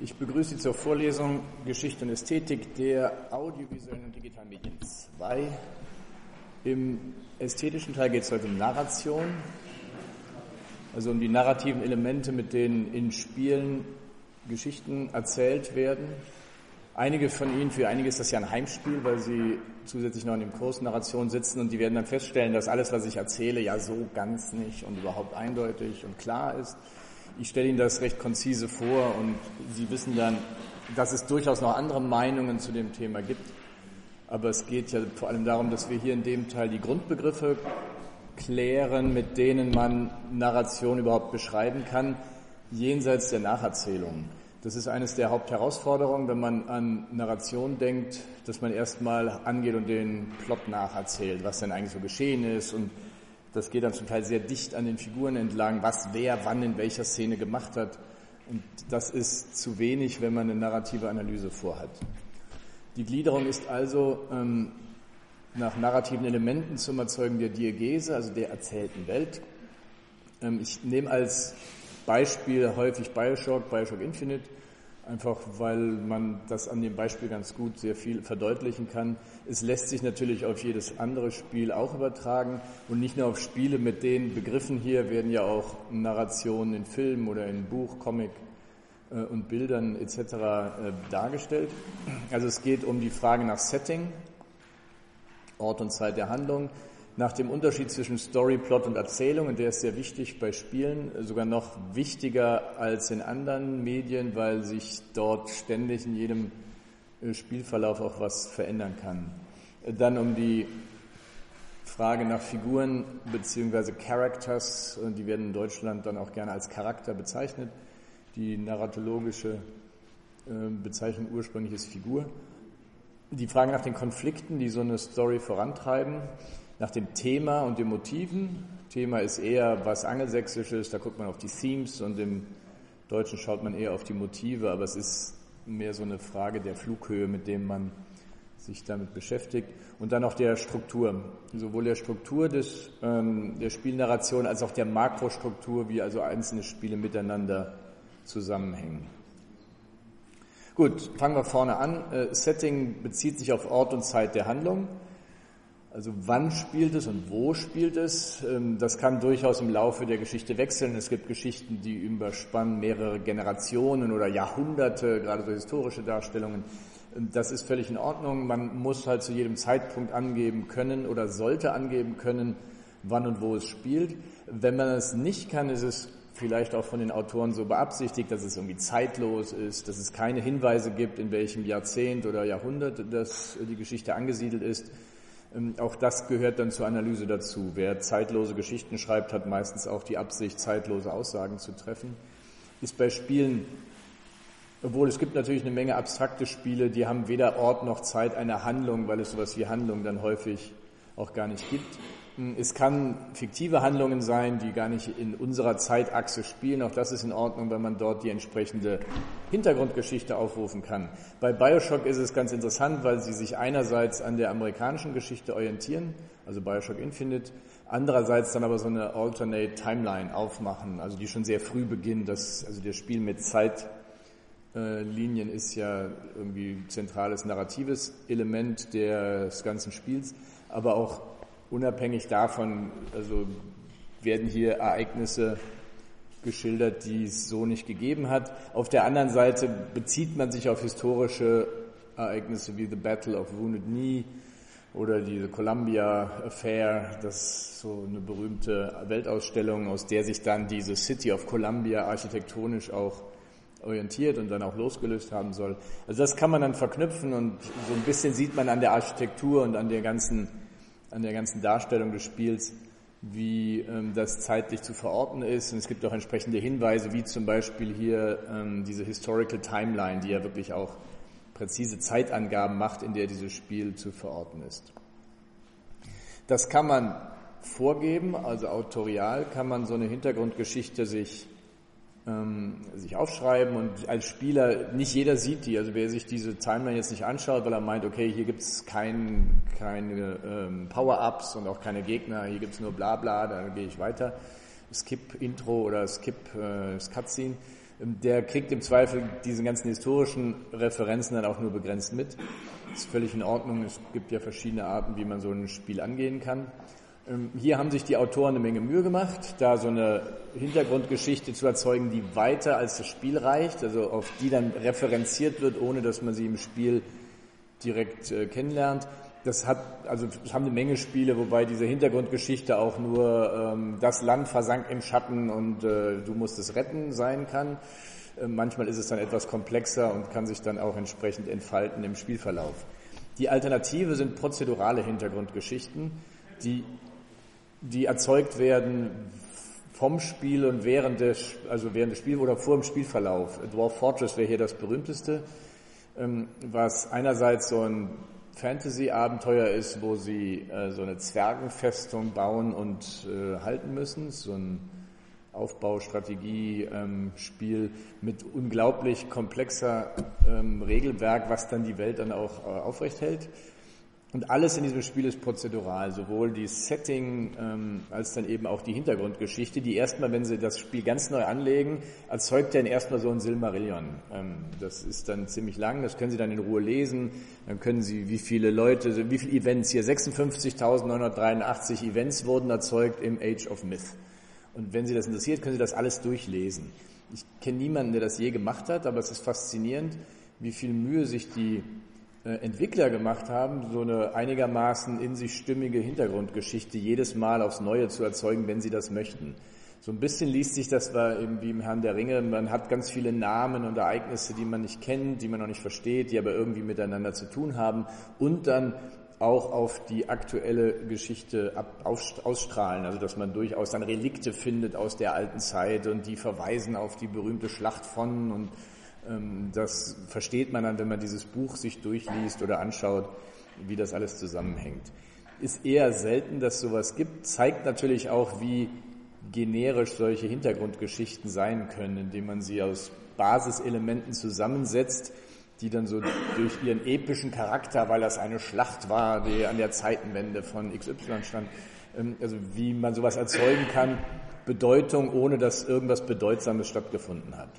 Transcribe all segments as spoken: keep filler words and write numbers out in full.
Ich begrüße Sie zur Vorlesung Geschichte und Ästhetik der audiovisuellen und digitalen Medien zwei. Im ästhetischen Teil geht es heute um Narration, also um die narrativen Elemente, mit denen in Spielen Geschichten erzählt werden. Einige von Ihnen, für einige ist das ja ein Heimspiel, weil sie zusätzlich noch in dem Kurs Narration sitzen und die werden dann feststellen, dass alles, was ich erzähle, ja so ganz nicht und überhaupt eindeutig und klar ist. Ich stelle Ihnen das recht konzise vor und Sie wissen dann, dass es durchaus noch andere Meinungen zu dem Thema gibt. Aber es geht ja vor allem darum, dass wir hier in dem Teil die Grundbegriffe klären, mit denen man Narration überhaupt beschreiben kann, jenseits der Nacherzählung. Das ist eines der Hauptherausforderungen, wenn man an Narration denkt, dass man erstmal angeht und den Plot nacherzählt, was denn eigentlich so geschehen ist. Und das geht dann zum Teil sehr dicht an den Figuren entlang, was wer wann in welcher Szene gemacht hat. Und das ist zu wenig, wenn man eine narrative Analyse vorhat. Die Gliederung ist also ähm, nach narrativen Elementen zum Erzeugen der Diegese, also der erzählten Welt. Ähm, ich nehme als Beispiel häufig Bioshock, Bioshock Infinite, einfach weil man das an dem Beispiel ganz gut sehr viel verdeutlichen kann. Es lässt sich natürlich auf jedes andere Spiel auch übertragen und nicht nur auf Spiele mit den Begriffen hier werden ja auch Narrationen in Filmen oder in Buch, Comic äh, und Bildern et cetera äh, dargestellt. Also es geht um die Frage nach Setting, Ort und Zeit der Handlung, nach dem Unterschied zwischen Story, Plot und Erzählung, und der ist sehr wichtig bei Spielen, sogar noch wichtiger als in anderen Medien, weil sich dort ständig in jedem Spielverlauf auch was verändern kann. Dann um die Frage nach Figuren bzw. Characters, die werden in Deutschland dann auch gerne als Charakter bezeichnet. Die narratologische Bezeichnung ursprünglich ist Figur. Die Frage nach den Konflikten, die so eine Story vorantreiben. Nach dem Thema und den Motiven. Thema ist eher was Angelsächsisches, da guckt man auf die Themes und im Deutschen schaut man eher auf die Motive, aber es ist mehr so eine Frage der Flughöhe, mit dem man sich damit beschäftigt. Und dann auch der Struktur, sowohl der Struktur des, ähm, der Spielnarration als auch der Makrostruktur, wie also einzelne Spiele miteinander zusammenhängen. Gut, fangen wir vorne an. Äh, Setting bezieht sich auf Ort und Zeit der Handlung. Also wann spielt es und wo spielt es? Das kann durchaus im Laufe der Geschichte wechseln. Es gibt Geschichten, die überspannen mehrere Generationen oder Jahrhunderte, gerade so historische Darstellungen. Das ist völlig in Ordnung. Man muss halt zu jedem Zeitpunkt angeben können oder sollte angeben können, wann und wo es spielt. Wenn man es nicht kann, ist es vielleicht auch von den Autoren so beabsichtigt, dass es irgendwie zeitlos ist, dass es keine Hinweise gibt, in welchem Jahrzehnt oder Jahrhundert das die Geschichte angesiedelt ist. Auch das gehört dann zur Analyse dazu. Wer zeitlose Geschichten schreibt, hat meistens auch die Absicht, zeitlose Aussagen zu treffen. Ist bei Spielen, obwohl es gibt natürlich eine Menge abstrakte Spiele, die haben weder Ort noch Zeit einer Handlung, weil es sowas wie Handlung dann häufig auch gar nicht gibt. Es kann fiktive Handlungen sein, die gar nicht in unserer Zeitachse spielen. Auch das ist in Ordnung, wenn man dort die entsprechende Hintergrundgeschichte aufrufen kann. Bei Bioshock ist es ganz interessant, weil sie sich einerseits an der amerikanischen Geschichte orientieren, also Bioshock Infinite, andererseits dann aber so eine Alternate Timeline aufmachen, also die schon sehr früh beginnt. Das, also das Spiel mit Zeitlinien ist ja irgendwie zentrales narratives Element des ganzen Spiels, aber auch unabhängig davon, also werden hier Ereignisse geschildert, die es so nicht gegeben hat. Auf der anderen Seite bezieht man sich auf historische Ereignisse wie The Battle of Wounded Knee oder diese Columbia Affair, das ist so eine berühmte Weltausstellung, aus der sich dann diese City of Columbia architektonisch auch orientiert und dann auch losgelöst haben soll. Also das kann man dann verknüpfen und so ein bisschen sieht man an der Architektur und an der ganzen an der ganzen Darstellung des Spiels, wie ähm, das zeitlich zu verorten ist. Und es gibt auch entsprechende Hinweise, wie zum Beispiel hier ähm, diese Historical Timeline, die ja wirklich auch präzise Zeitangaben macht, in der dieses Spiel zu verorten ist. Das kann man vorgeben, also autorial kann man so eine Hintergrundgeschichte sich ähm, sich aufschreiben und als Spieler, nicht jeder sieht die, also wer sich diese Timeline jetzt nicht anschaut, weil er meint, okay, hier gibt's kein, keine ähm, Power-Ups und auch keine Gegner, hier gibt's nur Blabla, dann gehe ich weiter, Skip-Intro oder Skip-Cutscene, der kriegt im Zweifel diese ganzen historischen Referenzen dann auch nur begrenzt mit. Das ist völlig in Ordnung. Es gibt ja verschiedene Arten, wie man so ein Spiel angehen kann. Hier haben sich die Autoren eine Menge Mühe gemacht, da so eine Hintergrundgeschichte zu erzeugen, die weiter als das Spiel reicht, also auf die dann referenziert wird, ohne dass man sie im Spiel direkt äh, kennenlernt. Das hat, also es haben eine Menge Spiele, wobei diese Hintergrundgeschichte auch nur ähm, das Land versank im Schatten und äh, du musst es retten sein kann. Äh, manchmal ist es dann etwas komplexer und kann sich dann auch entsprechend entfalten im Spielverlauf. Die Alternative sind prozedurale Hintergrundgeschichten, die die erzeugt werden vom Spiel und während des, also während des Spiels oder vor dem Spielverlauf. Dwarf Fortress wäre hier das berühmteste, was einerseits so ein Fantasy-Abenteuer ist, wo sie so eine Zwergenfestung bauen und halten müssen, so ein Aufbaustrategie-Spiel mit unglaublich komplexer Regelwerk, was dann die Welt dann auch aufrecht hält. Und alles in diesem Spiel ist prozedural, sowohl die Setting ähm, als dann eben auch die Hintergrundgeschichte, die erstmal, wenn Sie das Spiel ganz neu anlegen, erzeugt dann erstmal so ein Silmarillion. Ähm, das ist dann ziemlich lang, das können Sie dann in Ruhe lesen, dann können Sie, wie viele Leute, wie viele Events hier, sechsundfünfzigtausendneunhundertdreiundachtzig Events wurden erzeugt im Age of Myth. Und wenn Sie das interessiert, können Sie das alles durchlesen. Ich kenne niemanden, der das je gemacht hat, aber es ist faszinierend, wie viel Mühe sich die Entwickler gemacht haben, so eine einigermaßen in sich stimmige Hintergrundgeschichte jedes Mal aufs Neue zu erzeugen, wenn sie das möchten. So ein bisschen liest sich das war eben wie im Herrn der Ringe, man hat ganz viele Namen und Ereignisse, die man nicht kennt, die man noch nicht versteht, die aber irgendwie miteinander zu tun haben und dann auch auf die aktuelle Geschichte ab, auf, ausstrahlen, also dass man durchaus dann Relikte findet aus der alten Zeit und die verweisen auf die berühmte Schlacht von und das versteht man dann, wenn man dieses Buch sich durchliest oder anschaut, wie das alles zusammenhängt. Ist eher selten, dass sowas gibt, zeigt natürlich auch, wie generisch solche Hintergrundgeschichten sein können, indem man sie aus Basiselementen zusammensetzt, die dann so durch ihren epischen Charakter, weil das eine Schlacht war, die an der Zeitenwende von X Y stand, also wie man sowas erzeugen kann, Bedeutung, ohne dass irgendwas Bedeutsames stattgefunden hat.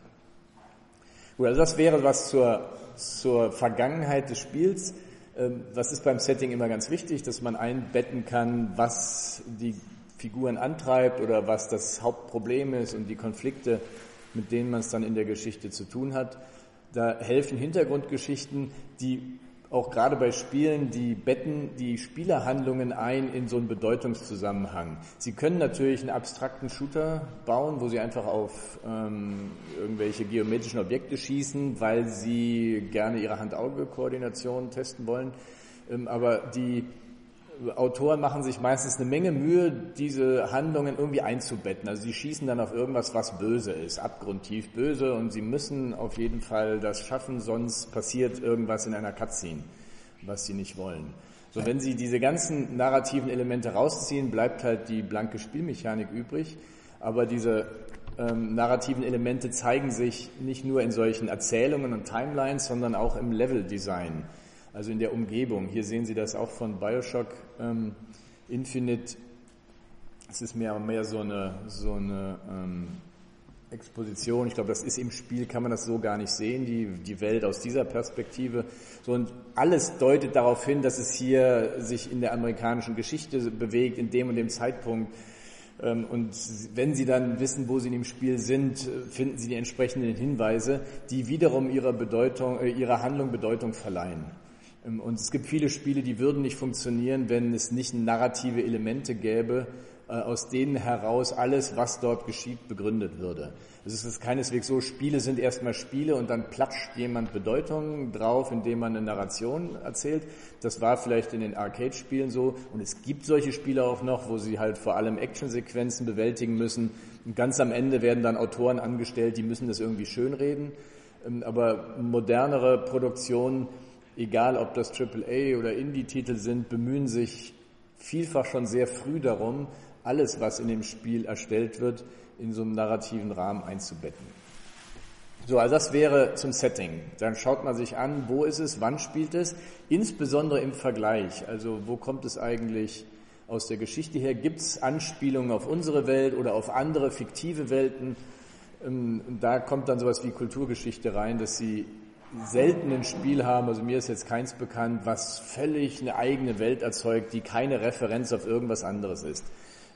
Gut, also das wäre was zur, zur Vergangenheit des Spiels. Was ist beim Setting immer ganz wichtig, dass man einbetten kann, was die Figuren antreibt oder was das Hauptproblem ist und die Konflikte, mit denen man es dann in der Geschichte zu tun hat. Da helfen Hintergrundgeschichten, die auch gerade bei Spielen, die betten die Spielerhandlungen ein in so einen Bedeutungszusammenhang. Sie können natürlich einen abstrakten Shooter bauen, wo Sie einfach auf ähm, irgendwelche geometrischen Objekte schießen, weil Sie gerne Ihre Hand-Auge-Koordination testen wollen. Ähm, aber die Autoren machen sich meistens eine Menge Mühe, diese Handlungen irgendwie einzubetten. Also sie schießen dann auf irgendwas, was böse ist, abgrundtief böse, und sie müssen auf jeden Fall das schaffen, sonst passiert irgendwas in einer Cutscene, was sie nicht wollen. So, wenn sie diese ganzen narrativen Elemente rausziehen, bleibt halt die blanke Spielmechanik übrig, aber diese ähm, narrativen Elemente zeigen sich nicht nur in solchen Erzählungen und Timelines, sondern auch im Leveldesign. Also in der Umgebung. Hier sehen Sie das auch von Bioshock ähm, Infinite. Es ist mehr und mehr so eine, so eine ähm, Exposition. Ich glaube, das ist im Spiel, kann man das so gar nicht sehen, die, die Welt aus dieser Perspektive. So, und alles deutet darauf hin, dass es hier sich in der amerikanischen Geschichte bewegt, in dem und dem Zeitpunkt. Ähm, und wenn Sie dann wissen, wo Sie in dem Spiel sind, finden Sie die entsprechenden Hinweise, die wiederum ihrer Bedeutung, äh, ihrer Handlung Bedeutung verleihen. Und es gibt viele Spiele, die würden nicht funktionieren, wenn es nicht narrative Elemente gäbe, aus denen heraus alles, was dort geschieht, begründet würde. Es ist keineswegs so, Spiele sind erstmal Spiele und dann platscht jemand Bedeutung drauf, indem man eine Narration erzählt. Das war vielleicht in den Arcade-Spielen so, und es gibt solche Spiele auch noch, wo sie halt vor allem Actionsequenzen bewältigen müssen. Und ganz am Ende werden dann Autoren angestellt, die müssen das irgendwie schönreden. Aber modernere Produktionen, egal ob das Triple A oder Indie-Titel sind, bemühen sich vielfach schon sehr früh darum, alles, was in dem Spiel erstellt wird, in so einem narrativen Rahmen einzubetten. So, also das wäre zum Setting. Dann schaut man sich an, wo ist es, wann spielt es, insbesondere im Vergleich. Also wo kommt es eigentlich aus der Geschichte her? Gibt es Anspielungen auf unsere Welt oder auf andere fiktive Welten? Und da kommt dann sowas wie Kulturgeschichte rein, dass sie selten ein Spiel haben, also mir ist jetzt keins bekannt, was völlig eine eigene Welt erzeugt, die keine Referenz auf irgendwas anderes ist.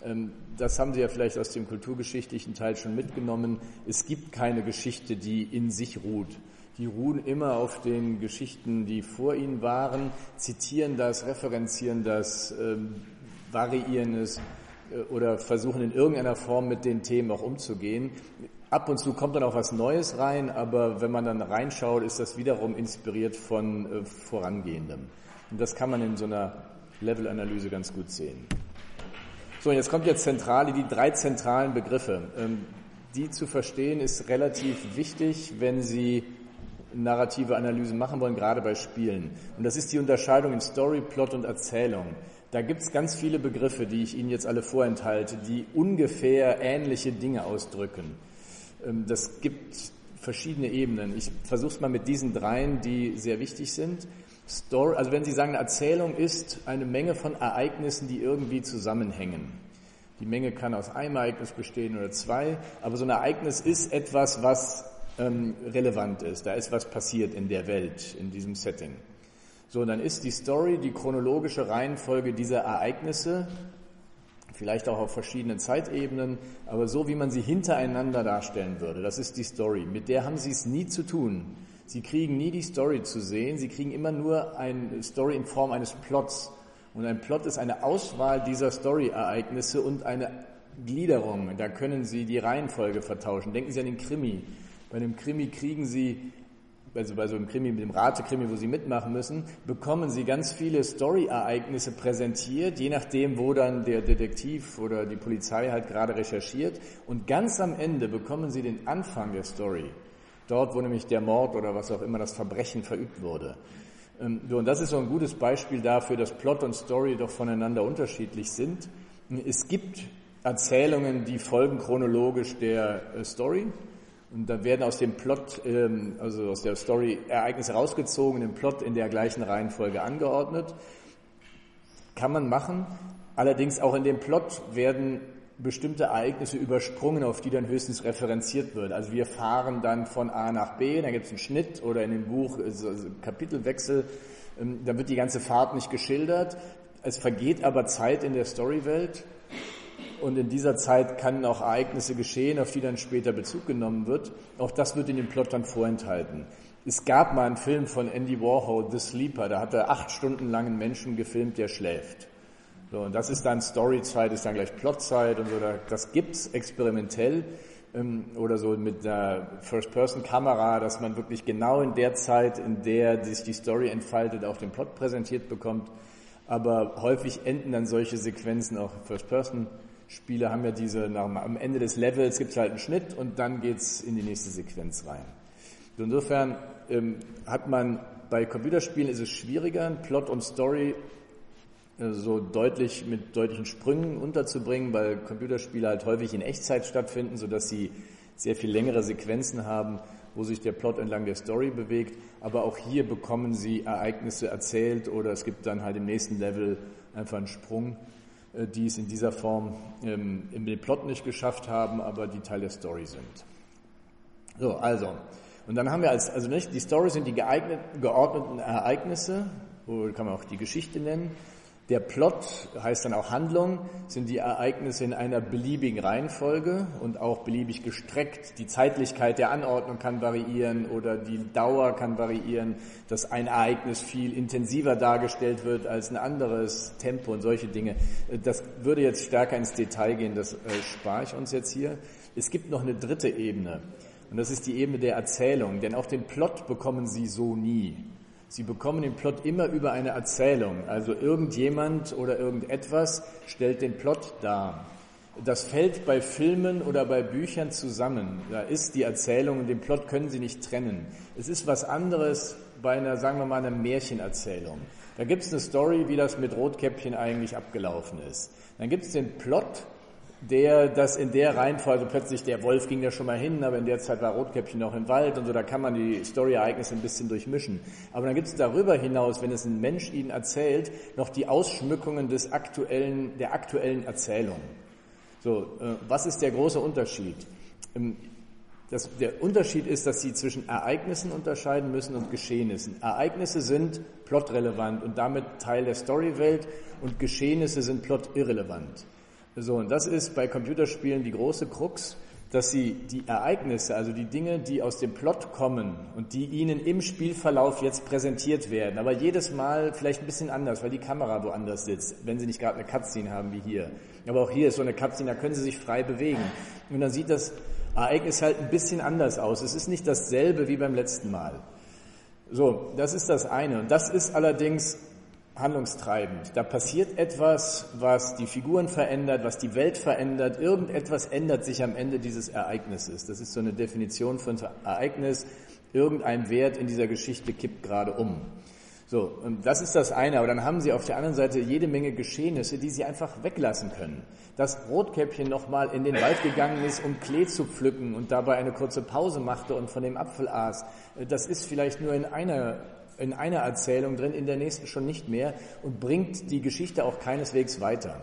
Das haben Sie ja vielleicht aus dem kulturgeschichtlichen Teil schon mitgenommen. Es gibt keine Geschichte, die in sich ruht. Die ruhen immer auf den Geschichten, die vor ihnen waren, zitieren das, referenzieren das, variieren es oder versuchen in irgendeiner Form mit den Themen auch umzugehen. Ab und zu kommt dann auch was Neues rein, aber wenn man dann reinschaut, ist das wiederum inspiriert von äh, Vorangehendem. Und das kann man in so einer Level-Analyse ganz gut sehen. So, und jetzt kommt jetzt zentrale, die drei zentralen Begriffe. Ähm, die zu verstehen ist relativ wichtig, wenn Sie narrative Analysen machen wollen, gerade bei Spielen. Und das ist die Unterscheidung in Story, Plot und Erzählung. Da gibt es ganz viele Begriffe, die ich Ihnen jetzt alle vorenthalte, die ungefähr ähnliche Dinge ausdrücken. Das gibt verschiedene Ebenen. Ich versuche es mal mit diesen dreien, die sehr wichtig sind. Story, also wenn Sie sagen, eine Erzählung ist eine Menge von Ereignissen, die irgendwie zusammenhängen. Die Menge kann aus einem Ereignis bestehen oder zwei, aber so ein Ereignis ist etwas, was ähm, relevant ist. Da ist was passiert in der Welt, in diesem Setting. So, dann ist die Story die chronologische Reihenfolge dieser Ereignisse, vielleicht auch auf verschiedenen Zeitebenen, aber so, wie man sie hintereinander darstellen würde. Das ist die Story. Mit der haben Sie es nie zu tun. Sie kriegen nie die Story zu sehen. Sie kriegen immer nur eine Story in Form eines Plots. Und ein Plot ist eine Auswahl dieser Story-Ereignisse und eine Gliederung. Da können Sie die Reihenfolge vertauschen. Denken Sie an den Krimi. Bei einem Krimi kriegen Sie, also bei so einem Krimi, mit dem Rate-Krimi, wo Sie mitmachen müssen, bekommen Sie ganz viele Story-Ereignisse präsentiert, je nachdem, wo dann der Detektiv oder die Polizei halt gerade recherchiert. Und ganz am Ende bekommen Sie den Anfang der Story. Dort, wo nämlich der Mord oder was auch immer das Verbrechen verübt wurde. Und das ist so ein gutes Beispiel dafür, dass Plot und Story doch voneinander unterschiedlich sind. Es gibt Erzählungen, die folgen chronologisch der Story. Und da werden aus dem Plot, also aus der Story, Ereignisse rausgezogen, den Plot in der gleichen Reihenfolge angeordnet. Kann man machen. Allerdings auch in dem Plot werden bestimmte Ereignisse übersprungen, auf die dann höchstens referenziert wird. Also wir fahren dann von A nach B, dann gibt es einen Schnitt oder in dem Buch also Kapitelwechsel, dann wird die ganze Fahrt nicht geschildert. Es vergeht aber Zeit in der Storywelt. Und in dieser Zeit können auch Ereignisse geschehen, auf die dann später Bezug genommen wird. Auch das wird in dem Plot dann vorenthalten. Es gab mal einen Film von Andy Warhol, The Sleeper, da hat er acht Stunden lang einen Menschen gefilmt, der schläft. So, und das ist dann Storyzeit, ist dann gleich Plotzeit und so. Das gibt's experimentell ähm, oder so mit der First-Person-Kamera, dass man wirklich genau in der Zeit, in der sich die Story entfaltet, auch den Plot präsentiert bekommt. Aber häufig enden dann solche Sequenzen auch First-Person. Spiele haben ja diese, nach, am Ende des Levels gibt es halt einen Schnitt und dann geht's in die nächste Sequenz rein. Insofern ähm, hat man, bei Computerspielen ist es schwieriger, Plot und Story äh, so deutlich, mit deutlichen Sprüngen unterzubringen, weil Computerspiele halt häufig in Echtzeit stattfinden, sodass sie sehr viel längere Sequenzen haben, wo sich der Plot entlang der Story bewegt. Aber auch hier bekommen sie Ereignisse erzählt oder es gibt dann halt im nächsten Level einfach einen Sprung, die es in dieser Form ähm, im Plot nicht geschafft haben, aber die Teil der Story sind. So, also, und dann haben wir als, also nicht, die Story sind die geeigneten, geordneten Ereignisse, oder kann man auch die Geschichte nennen. Der Plot heißt dann auch Handlung, sind die Ereignisse in einer beliebigen Reihenfolge und auch beliebig gestreckt. Die Zeitlichkeit der Anordnung kann variieren oder die Dauer kann variieren, dass ein Ereignis viel intensiver dargestellt wird als ein anderes, Tempo und solche Dinge. Das würde jetzt stärker ins Detail gehen, das äh, spare ich uns jetzt hier. Es gibt noch eine dritte Ebene und das ist die Ebene der Erzählung, denn auch den Plot bekommen Sie so nie. Sie bekommen den Plot immer über eine Erzählung, also irgendjemand oder irgendetwas stellt den Plot dar. Das fällt bei Filmen oder bei Büchern zusammen. Da ist die Erzählung und den Plot können Sie nicht trennen. Es ist was anderes bei einer, sagen wir mal, einer Märchenerzählung. Da gibt es eine Story, wie das mit Rotkäppchen eigentlich abgelaufen ist. Dann gibt es den Plot, der das in der Reihenfolge, also plötzlich der Wolf ging da schon mal hin, aber in der Zeit war Rotkäppchen noch im Wald und so, da kann man die Story-Ereignisse ein bisschen durchmischen. Aber dann gibt es darüber hinaus, wenn es ein Mensch Ihnen erzählt, noch die Ausschmückungen des aktuellen, der aktuellen Erzählung. So, äh, was ist der große Unterschied? Ähm, Das, der Unterschied ist, dass sie zwischen Ereignissen unterscheiden müssen und Geschehnissen. Ereignisse sind plotrelevant und damit Teil der Storywelt und Geschehnisse sind plotirrelevant. So, und das ist bei Computerspielen die große Krux, dass sie die Ereignisse, also die Dinge, die aus dem Plot kommen und die ihnen im Spielverlauf jetzt präsentiert werden, aber jedes Mal vielleicht ein bisschen anders, weil die Kamera woanders sitzt, wenn sie nicht gerade eine Cutscene haben wie hier. Aber auch hier ist so eine Cutscene, da können sie sich frei bewegen. Und dann sieht das Ereignis halt ein bisschen anders aus. Es ist nicht dasselbe wie beim letzten Mal. So, das ist das eine. Und das ist allerdings handlungstreibend. Da passiert etwas, was die Figuren verändert, was die Welt verändert. Irgendetwas ändert sich am Ende dieses Ereignisses. Das ist so eine Definition von Ereignis. Irgendein Wert in dieser Geschichte kippt gerade um. So, und das ist das eine. Aber dann haben sie auf der anderen Seite jede Menge Geschehnisse, die sie einfach weglassen können. Dass Rotkäppchen nochmal in den Wald gegangen ist, um Klee zu pflücken und dabei eine kurze Pause machte und von dem Apfel aß, das ist vielleicht nur in einer, in einer Erzählung drin, in der nächsten schon nicht mehr und bringt die Geschichte auch keineswegs weiter.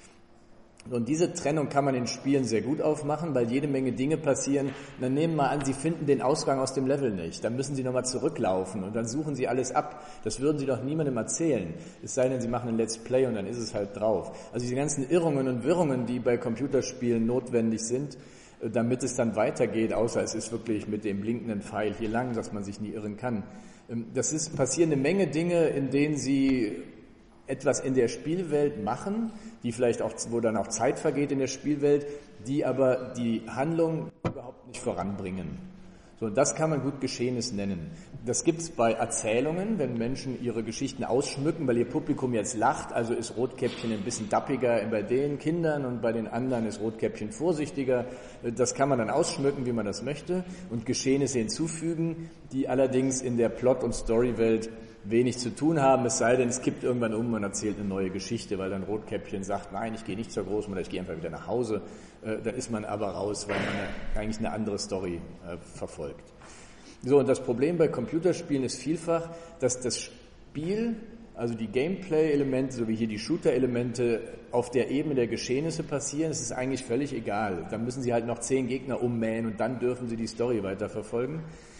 Und diese Trennung kann man in Spielen sehr gut aufmachen, weil jede Menge Dinge passieren. Dann nehmen wir mal an, Sie finden den Ausgang aus dem Level nicht. Dann müssen Sie nochmal zurücklaufen und dann suchen Sie alles ab. Das würden Sie doch niemandem erzählen. Es sei denn, Sie machen ein Let's Play und dann ist es halt drauf. Also diese ganzen Irrungen und Wirrungen, die bei Computerspielen notwendig sind, damit es dann weitergeht, außer es ist wirklich mit dem blinkenden Pfeil hier lang, dass man sich nie irren kann. Das ist, passieren eine Menge Dinge, in denen Sie etwas in der Spielwelt machen, die vielleicht auch, wo dann auch Zeit vergeht in der Spielwelt, die aber die Handlung überhaupt nicht voranbringen. So, das kann man gut Geschehnis nennen. Das gibt's bei Erzählungen, wenn Menschen ihre Geschichten ausschmücken, weil ihr Publikum jetzt lacht, also ist Rotkäppchen ein bisschen dappiger bei den Kindern und bei den anderen ist Rotkäppchen vorsichtiger. Das kann man dann ausschmücken, wie man das möchte und Geschehnisse hinzufügen, die allerdings in der Plot- und Storywelt wenig zu tun haben, es sei denn, es kippt irgendwann um und erzählt eine neue Geschichte, weil dann Rotkäppchen sagt, nein, ich gehe nicht zur Großmutter, ich gehe einfach wieder nach Hause. Äh, da ist man aber raus, weil man eine, eigentlich eine andere Story äh, verfolgt. So, und das Problem bei Computerspielen ist vielfach, dass das Spiel, also die Gameplay-Elemente, so wie hier die Shooter-Elemente, auf der Ebene der Geschehnisse passieren. Es ist eigentlich völlig egal. Da müssen sie halt noch zehn Gegner ummähen und dann dürfen sie die Story weiterverfolgen.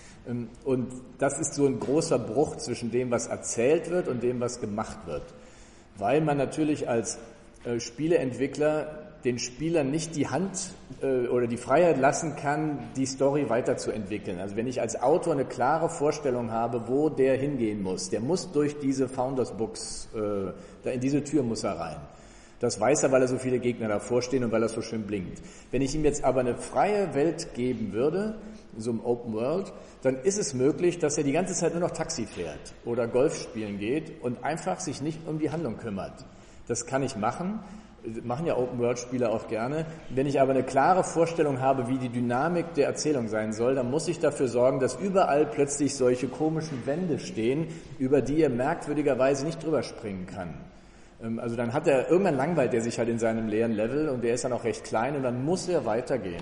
Und das ist so ein großer Bruch zwischen dem, was erzählt wird und dem, was gemacht wird. Weil man natürlich als äh, Spieleentwickler den Spielern nicht die Hand äh, oder die Freiheit lassen kann, die Story weiterzuentwickeln. Also wenn ich als Autor eine klare Vorstellung habe, wo der hingehen muss, der muss durch diese Founders Books, äh, da in diese Tür muss er rein. Das weiß er, weil er so viele Gegner davor stehen und weil er so schön blinkt. Wenn ich ihm jetzt aber eine freie Welt geben würde, in so einem Open World, dann ist es möglich, dass er die ganze Zeit nur noch Taxi fährt oder Golf spielen geht und einfach sich nicht um die Handlung kümmert. Das kann ich machen, machen ja Open-World-Spieler auch gerne. Wenn ich aber eine klare Vorstellung habe, wie die Dynamik der Erzählung sein soll, dann muss ich dafür sorgen, dass überall plötzlich solche komischen Wände stehen, über die er merkwürdigerweise nicht drüber springen kann. Also dann hat er, irgendwann langweilt er sich halt in seinem leeren Level und der ist dann auch recht klein und dann muss er weitergehen.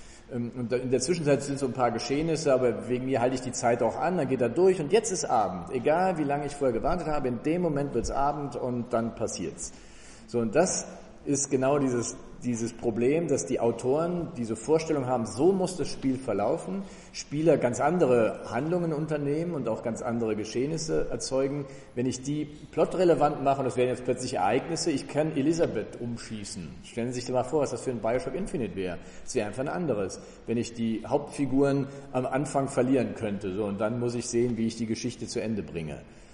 Und in der Zwischenzeit sind so ein paar Geschehnisse, aber wegen mir halte ich die Zeit auch an, dann geht er durch und jetzt ist Abend. Egal wie lange ich vorher gewartet habe, in dem Moment wird's Abend und dann passiert's. So, und das ist genau dieses dieses Problem, dass die Autoren diese Vorstellung haben, so muss das Spiel verlaufen, Spieler ganz andere Handlungen unternehmen und auch ganz andere Geschehnisse erzeugen. Wenn ich die plotrelevant mache, und das wären jetzt plötzlich Ereignisse, ich kann Elisabeth umschießen. Stellen Sie sich mal vor, was das für ein Bioshock Infinite wäre. Das wäre einfach ein anderes. Wenn ich die Hauptfiguren am Anfang verlieren könnte, so, und dann muss ich sehen, wie ich die Geschichte zu Ende bringe.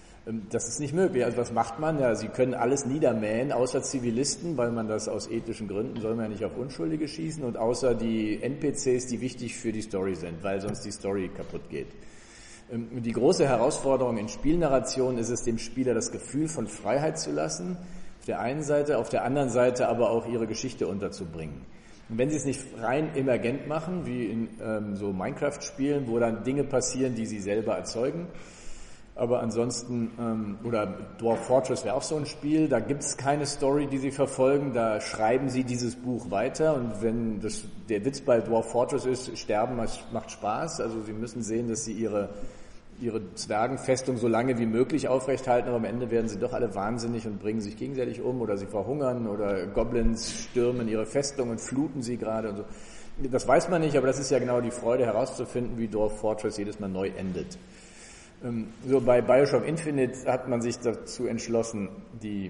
Das ist nicht möglich. Also was macht man? Ja, sie können alles niedermähen, außer Zivilisten, weil man das aus ethischen Gründen soll man ja nicht auf Unschuldige schießen und außer die N P Cs, die wichtig für die Story sind, weil sonst die Story kaputt geht. Die große Herausforderung in Spielnarration ist es, dem Spieler das Gefühl von Freiheit zu lassen, auf der einen Seite, auf der anderen Seite aber auch ihre Geschichte unterzubringen. Und wenn sie es nicht rein emergent machen, wie in ähm, so Minecraft-Spielen, wo dann Dinge passieren, die sie selber erzeugen, aber ansonsten, ähm, oder Dwarf Fortress wäre auch so ein Spiel, da gibt es keine Story, die sie verfolgen, da schreiben sie dieses Buch weiter und wenn das, der Witz bei Dwarf Fortress ist, sterben macht Spaß, also sie müssen sehen, dass sie ihre, ihre Zwergenfestung so lange wie möglich aufrechthalten, aber am Ende werden sie doch alle wahnsinnig und bringen sich gegenseitig um oder sie verhungern oder Goblins stürmen ihre Festung und fluten sie gerade und so. Das weiß man nicht, aber das ist ja genau die Freude herauszufinden, wie Dwarf Fortress jedes Mal neu endet. So bei Bioshock Infinite hat man sich dazu entschlossen, die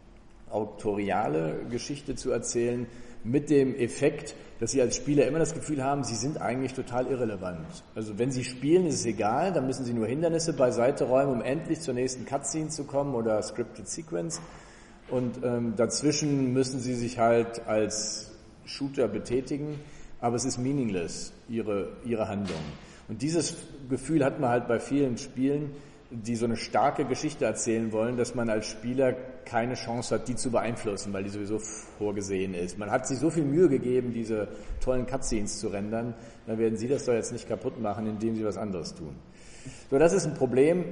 autoriale Geschichte zu erzählen, mit dem Effekt, dass Sie als Spieler immer das Gefühl haben, Sie sind eigentlich total irrelevant. Also wenn Sie spielen, ist es egal, dann müssen Sie nur Hindernisse beiseite räumen, um endlich zur nächsten Cutscene zu kommen oder Scripted Sequence. Und ähm, dazwischen müssen Sie sich halt als Shooter betätigen, aber es ist meaningless, Ihre, Ihre Handlung. Und dieses Gefühl hat man halt bei vielen Spielen, die so eine starke Geschichte erzählen wollen, dass man als Spieler keine Chance hat, die zu beeinflussen, weil die sowieso vorgesehen ist. Man hat sich so viel Mühe gegeben, diese tollen Cutscenes zu rendern, dann werden Sie das doch jetzt nicht kaputt machen, indem Sie was anderes tun. So, das ist ein Problem,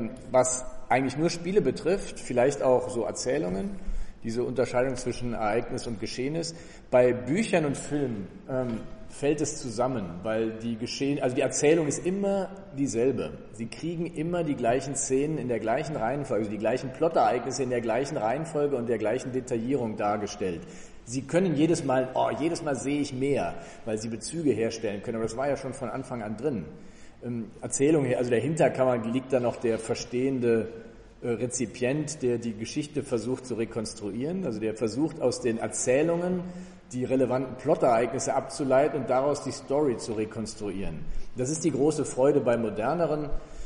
was eigentlich nur Spiele betrifft, vielleicht auch so Erzählungen, diese Unterscheidung zwischen Ereignis und Geschehnis. Bei Büchern und Filmen ähm, fällt es zusammen, weil die Geschehen, also die Erzählung ist immer dieselbe. Sie kriegen immer die gleichen Szenen in der gleichen Reihenfolge, also die gleichen Plottereignisse in der gleichen Reihenfolge und der gleichen Detaillierung dargestellt. Sie können jedes Mal, oh, jedes Mal sehe ich mehr, weil sie Bezüge herstellen können, aber das war ja schon von Anfang an drin. Ähm, Erzählung, also dahinter kann man, liegt da noch der verstehende Rezipient, der die Geschichte versucht zu rekonstruieren, also der versucht aus den Erzählungen die relevanten Plottereignisse abzuleiten und daraus die Story zu rekonstruieren. Das ist die große Freude bei moderneren,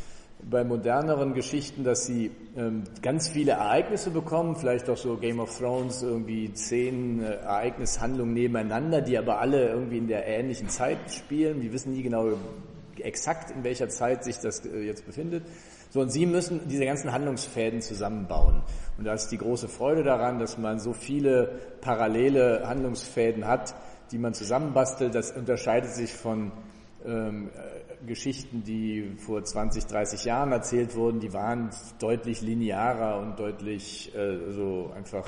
bei moderneren Geschichten, dass sie ähm, ganz viele Ereignisse bekommen, vielleicht auch so Game of Thrones, irgendwie zehn äh, Ereignishandlungen nebeneinander, die aber alle irgendwie in der ähnlichen Zeit spielen. Die wissen nie genau exakt, in welcher Zeit sich das äh, jetzt befindet. So, und Sie müssen diese ganzen Handlungsfäden zusammenbauen. Und da ist die große Freude daran, dass man so viele parallele Handlungsfäden hat, die man zusammenbastelt. Das unterscheidet sich von ähm, äh, Geschichten, die vor zwanzig, dreißig Jahren erzählt wurden. Die waren deutlich linearer und deutlich äh, so einfach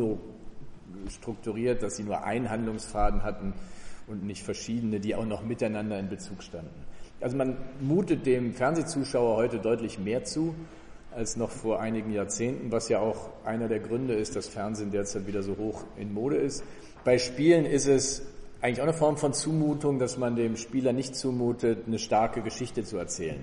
monostrukturiert, dass sie nur einen Handlungsfaden hatten und nicht verschiedene, die auch noch miteinander in Bezug standen. Also man mutet dem Fernsehzuschauer heute deutlich mehr zu als noch vor einigen Jahrzehnten, was ja auch einer der Gründe ist, dass Fernsehen derzeit wieder so hoch in Mode ist. Bei Spielen ist es eigentlich auch eine Form von Zumutung, dass man dem Spieler nicht zumutet, eine starke Geschichte zu erzählen,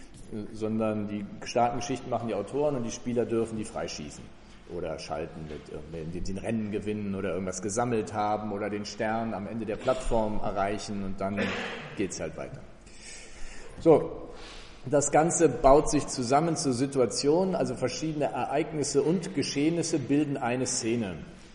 sondern die starken Geschichten machen die Autoren und die Spieler dürfen die freischießen oder schalten, mit den Rennen gewinnen oder irgendwas gesammelt haben oder den Stern am Ende der Plattform erreichen und dann geht's halt weiter. So, das Ganze baut sich zusammen zu Situationen, also verschiedene Ereignisse und Geschehnisse bilden eine Szene.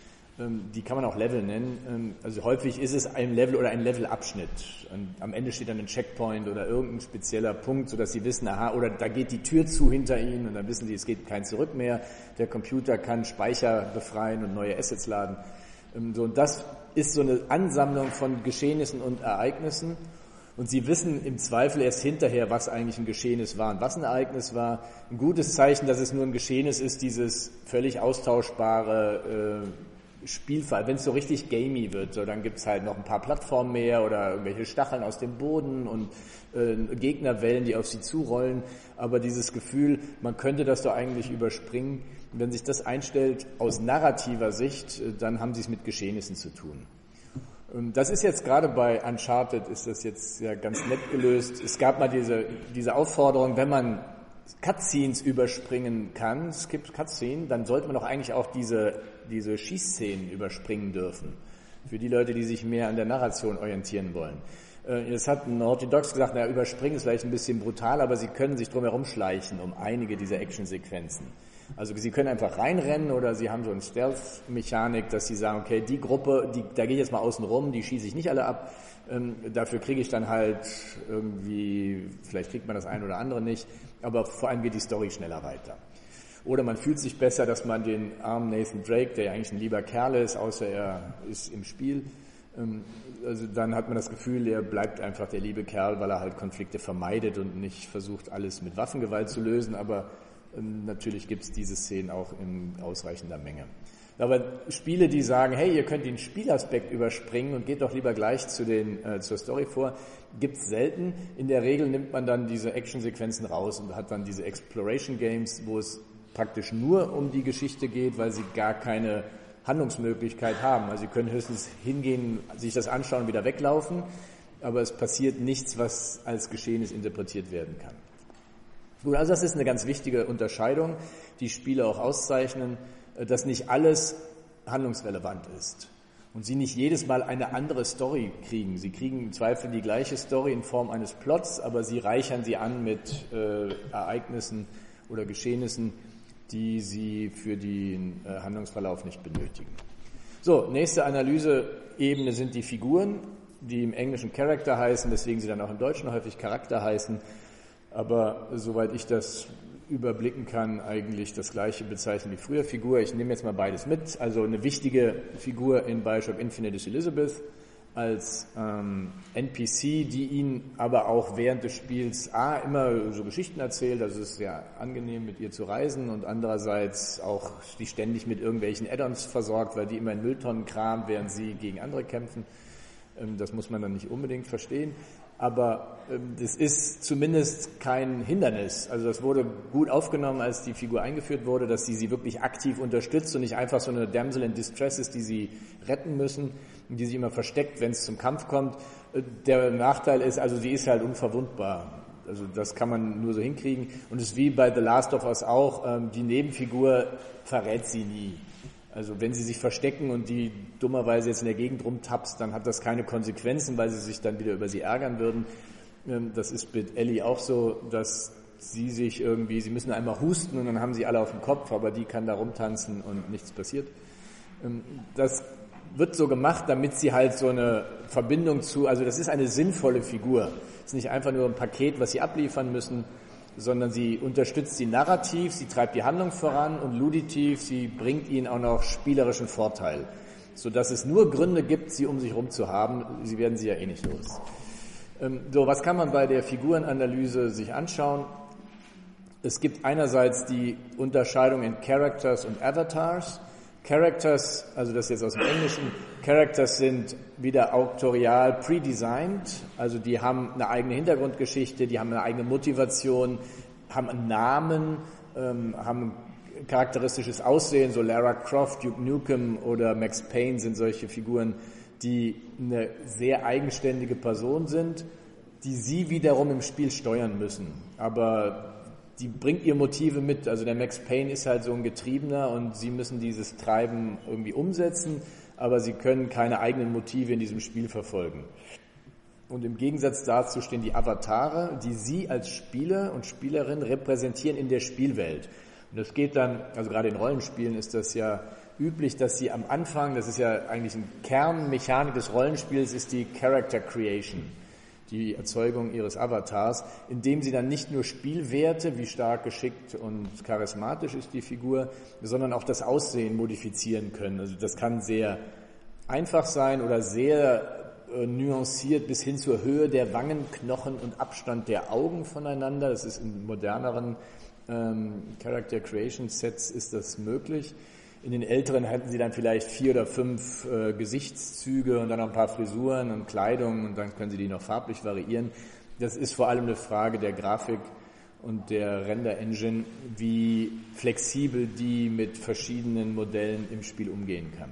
Die kann man auch Level nennen. Also häufig ist es ein Level oder ein Levelabschnitt. Am Ende steht dann ein Checkpoint oder irgendein spezieller Punkt, sodass Sie wissen, aha, oder da geht die Tür zu hinter Ihnen und dann wissen Sie, es geht kein Zurück mehr. Der Computer kann Speicher befreien und neue Assets laden. So, und das ist so eine Ansammlung von Geschehnissen und Ereignissen. Und Sie wissen im Zweifel erst hinterher, was eigentlich ein Geschehnis war und was ein Ereignis war. Ein gutes Zeichen, dass es nur ein Geschehnis ist, dieses völlig austauschbare äh, Spielfall. Wenn es so richtig gamey wird, so, dann gibt es halt noch ein paar Plattformen mehr oder irgendwelche Stacheln aus dem Boden und äh, Gegnerwellen, die auf Sie zurollen. Aber dieses Gefühl, man könnte das doch eigentlich überspringen. Wenn sich das einstellt aus narrativer Sicht, dann haben Sie es mit Geschehnissen zu tun. Das ist jetzt gerade bei Uncharted, ist das jetzt ja ganz nett gelöst. Es gab mal diese, diese Aufforderung, wenn man Cutscenes überspringen kann, skip Cutscene, dann sollte man doch eigentlich auch diese, diese Schießszenen überspringen dürfen. Für die Leute, die sich mehr an der Narration orientieren wollen. Jetzt hat Naughty Dog gesagt, na, überspringen ist vielleicht ein bisschen brutal, aber sie können sich drum herum schleichen um einige dieser Actionsequenzen. Also Sie können einfach reinrennen oder Sie haben so eine Stealth-Mechanik, dass Sie sagen, okay, die Gruppe, die, da gehe ich jetzt mal außen rum, die schieße ich nicht alle ab, ähm, dafür kriege ich dann halt irgendwie, vielleicht kriegt man das eine oder andere nicht, aber vor allem geht die Story schneller weiter. Oder man fühlt sich besser, dass man den armen Nathan Drake, der ja eigentlich ein lieber Kerl ist, außer er ist im Spiel, ähm, also dann hat man das Gefühl, er bleibt einfach der liebe Kerl, weil er halt Konflikte vermeidet und nicht versucht, alles mit Waffengewalt zu lösen, aber natürlich gibt es diese Szenen auch in ausreichender Menge. Aber Spiele, die sagen, hey, ihr könnt den Spielaspekt überspringen und geht doch lieber gleich zu den, äh, zur Story vor, gibt es selten. In der Regel nimmt man dann diese Actionsequenzen raus und hat dann diese Exploration Games, wo es praktisch nur um die Geschichte geht, weil sie gar keine Handlungsmöglichkeit haben. Also Sie können höchstens hingehen, sich das anschauen und wieder weglaufen, aber es passiert nichts, was als Geschehenes interpretiert werden kann. Gut, also das ist eine ganz wichtige Unterscheidung, die Spiele auch auszeichnen, dass nicht alles handlungsrelevant ist und Sie nicht jedes Mal eine andere Story kriegen. Sie kriegen im Zweifel die gleiche Story in Form eines Plots, aber Sie reichern sie an mit äh, Ereignissen oder Geschehnissen, die Sie für den äh, Handlungsverlauf nicht benötigen. So, nächste Analyseebene sind die Figuren, die im Englischen Character heißen, deswegen sie dann auch im Deutschen häufig Charakter heißen, aber soweit ich das überblicken kann, eigentlich das gleiche bezeichnen wie früher Figur. Ich nehme jetzt mal beides mit. Also eine wichtige Figur in Bioshock Infinite ist Elizabeth als ähm, N P C, die ihn aber auch während des Spiels A, immer so Geschichten erzählt, also es ist sehr angenehm mit ihr zu reisen und andererseits auch die ständig mit irgendwelchen Add-ons versorgt, weil die immer in Mülltonnen kramt, während sie gegen andere kämpfen. Ähm, das muss man dann nicht unbedingt verstehen. Aber ähm, das ist zumindest kein Hindernis. Also das wurde gut aufgenommen, als die Figur eingeführt wurde, dass sie sie wirklich aktiv unterstützt und nicht einfach so eine Damsel in Distress ist, die sie retten müssen, die sich immer versteckt, wenn es zum Kampf kommt. Der Nachteil ist, also sie ist halt unverwundbar. Also das kann man nur so hinkriegen. Und es ist wie bei The Last of Us auch, ähm, die Nebenfigur verrät sie nie. Also wenn sie sich verstecken und die dummerweise jetzt in der Gegend rumtapst, dann hat das keine Konsequenzen, weil sie sich dann wieder über sie ärgern würden. Das ist mit Ellie auch so, dass sie sich irgendwie, sie müssen einmal husten und dann haben sie alle auf dem Kopf, aber die kann da rumtanzen und nichts passiert. Das wird so gemacht, damit sie halt so eine Verbindung zu, also das ist eine sinnvolle Figur. Es ist nicht einfach nur ein Paket, was sie abliefern müssen, sondern sie unterstützt sie narrativ, sie treibt die Handlung voran und luditiv, sie bringt ihnen auch noch spielerischen Vorteil, sodass es nur Gründe gibt, sie um sich herum zu haben. Sie werden sie ja eh nicht los. So, was kann man bei der Figurenanalyse sich anschauen? Es gibt einerseits die Unterscheidung in Characters und Avatars. Characters, also das jetzt aus dem Englischen, Characters sind wieder auktorial pre-designed, also die haben eine eigene Hintergrundgeschichte, die haben eine eigene Motivation, haben einen Namen, ähm, haben ein charakteristisches Aussehen, so Lara Croft, Duke Nukem oder Max Payne sind solche Figuren, die eine sehr eigenständige Person sind, die sie wiederum im Spiel steuern müssen, aber die bringt ihr Motive mit, also der Max Payne ist halt so ein Getriebener und sie müssen dieses Treiben irgendwie umsetzen, aber sie können keine eigenen Motive in diesem Spiel verfolgen. Und im Gegensatz dazu stehen die Avatare, die sie als Spieler und Spielerin repräsentieren in der Spielwelt. Und das geht dann, also gerade in Rollenspielen ist das ja üblich, dass sie am Anfang, das ist ja eigentlich ein Kernmechanik des Rollenspiels, ist die Character Creation. Die Erzeugung ihres Avatars, indem sie dann nicht nur Spielwerte, wie stark, geschickt und charismatisch ist die Figur, sondern auch das Aussehen modifizieren können. Also das kann sehr einfach sein oder sehr äh, nuanciert bis hin zur Höhe der Wangenknochen und Abstand der Augen voneinander. Das ist in moderneren ähm, Character Creation Sets ist das möglich. In den älteren hatten sie dann vielleicht vier oder fünf äh, Gesichtszüge und dann noch ein paar Frisuren und Kleidung und dann können sie die noch farblich variieren. Das ist vor allem eine Frage der Grafik und der Render-Engine, wie flexibel die mit verschiedenen Modellen im Spiel umgehen kann.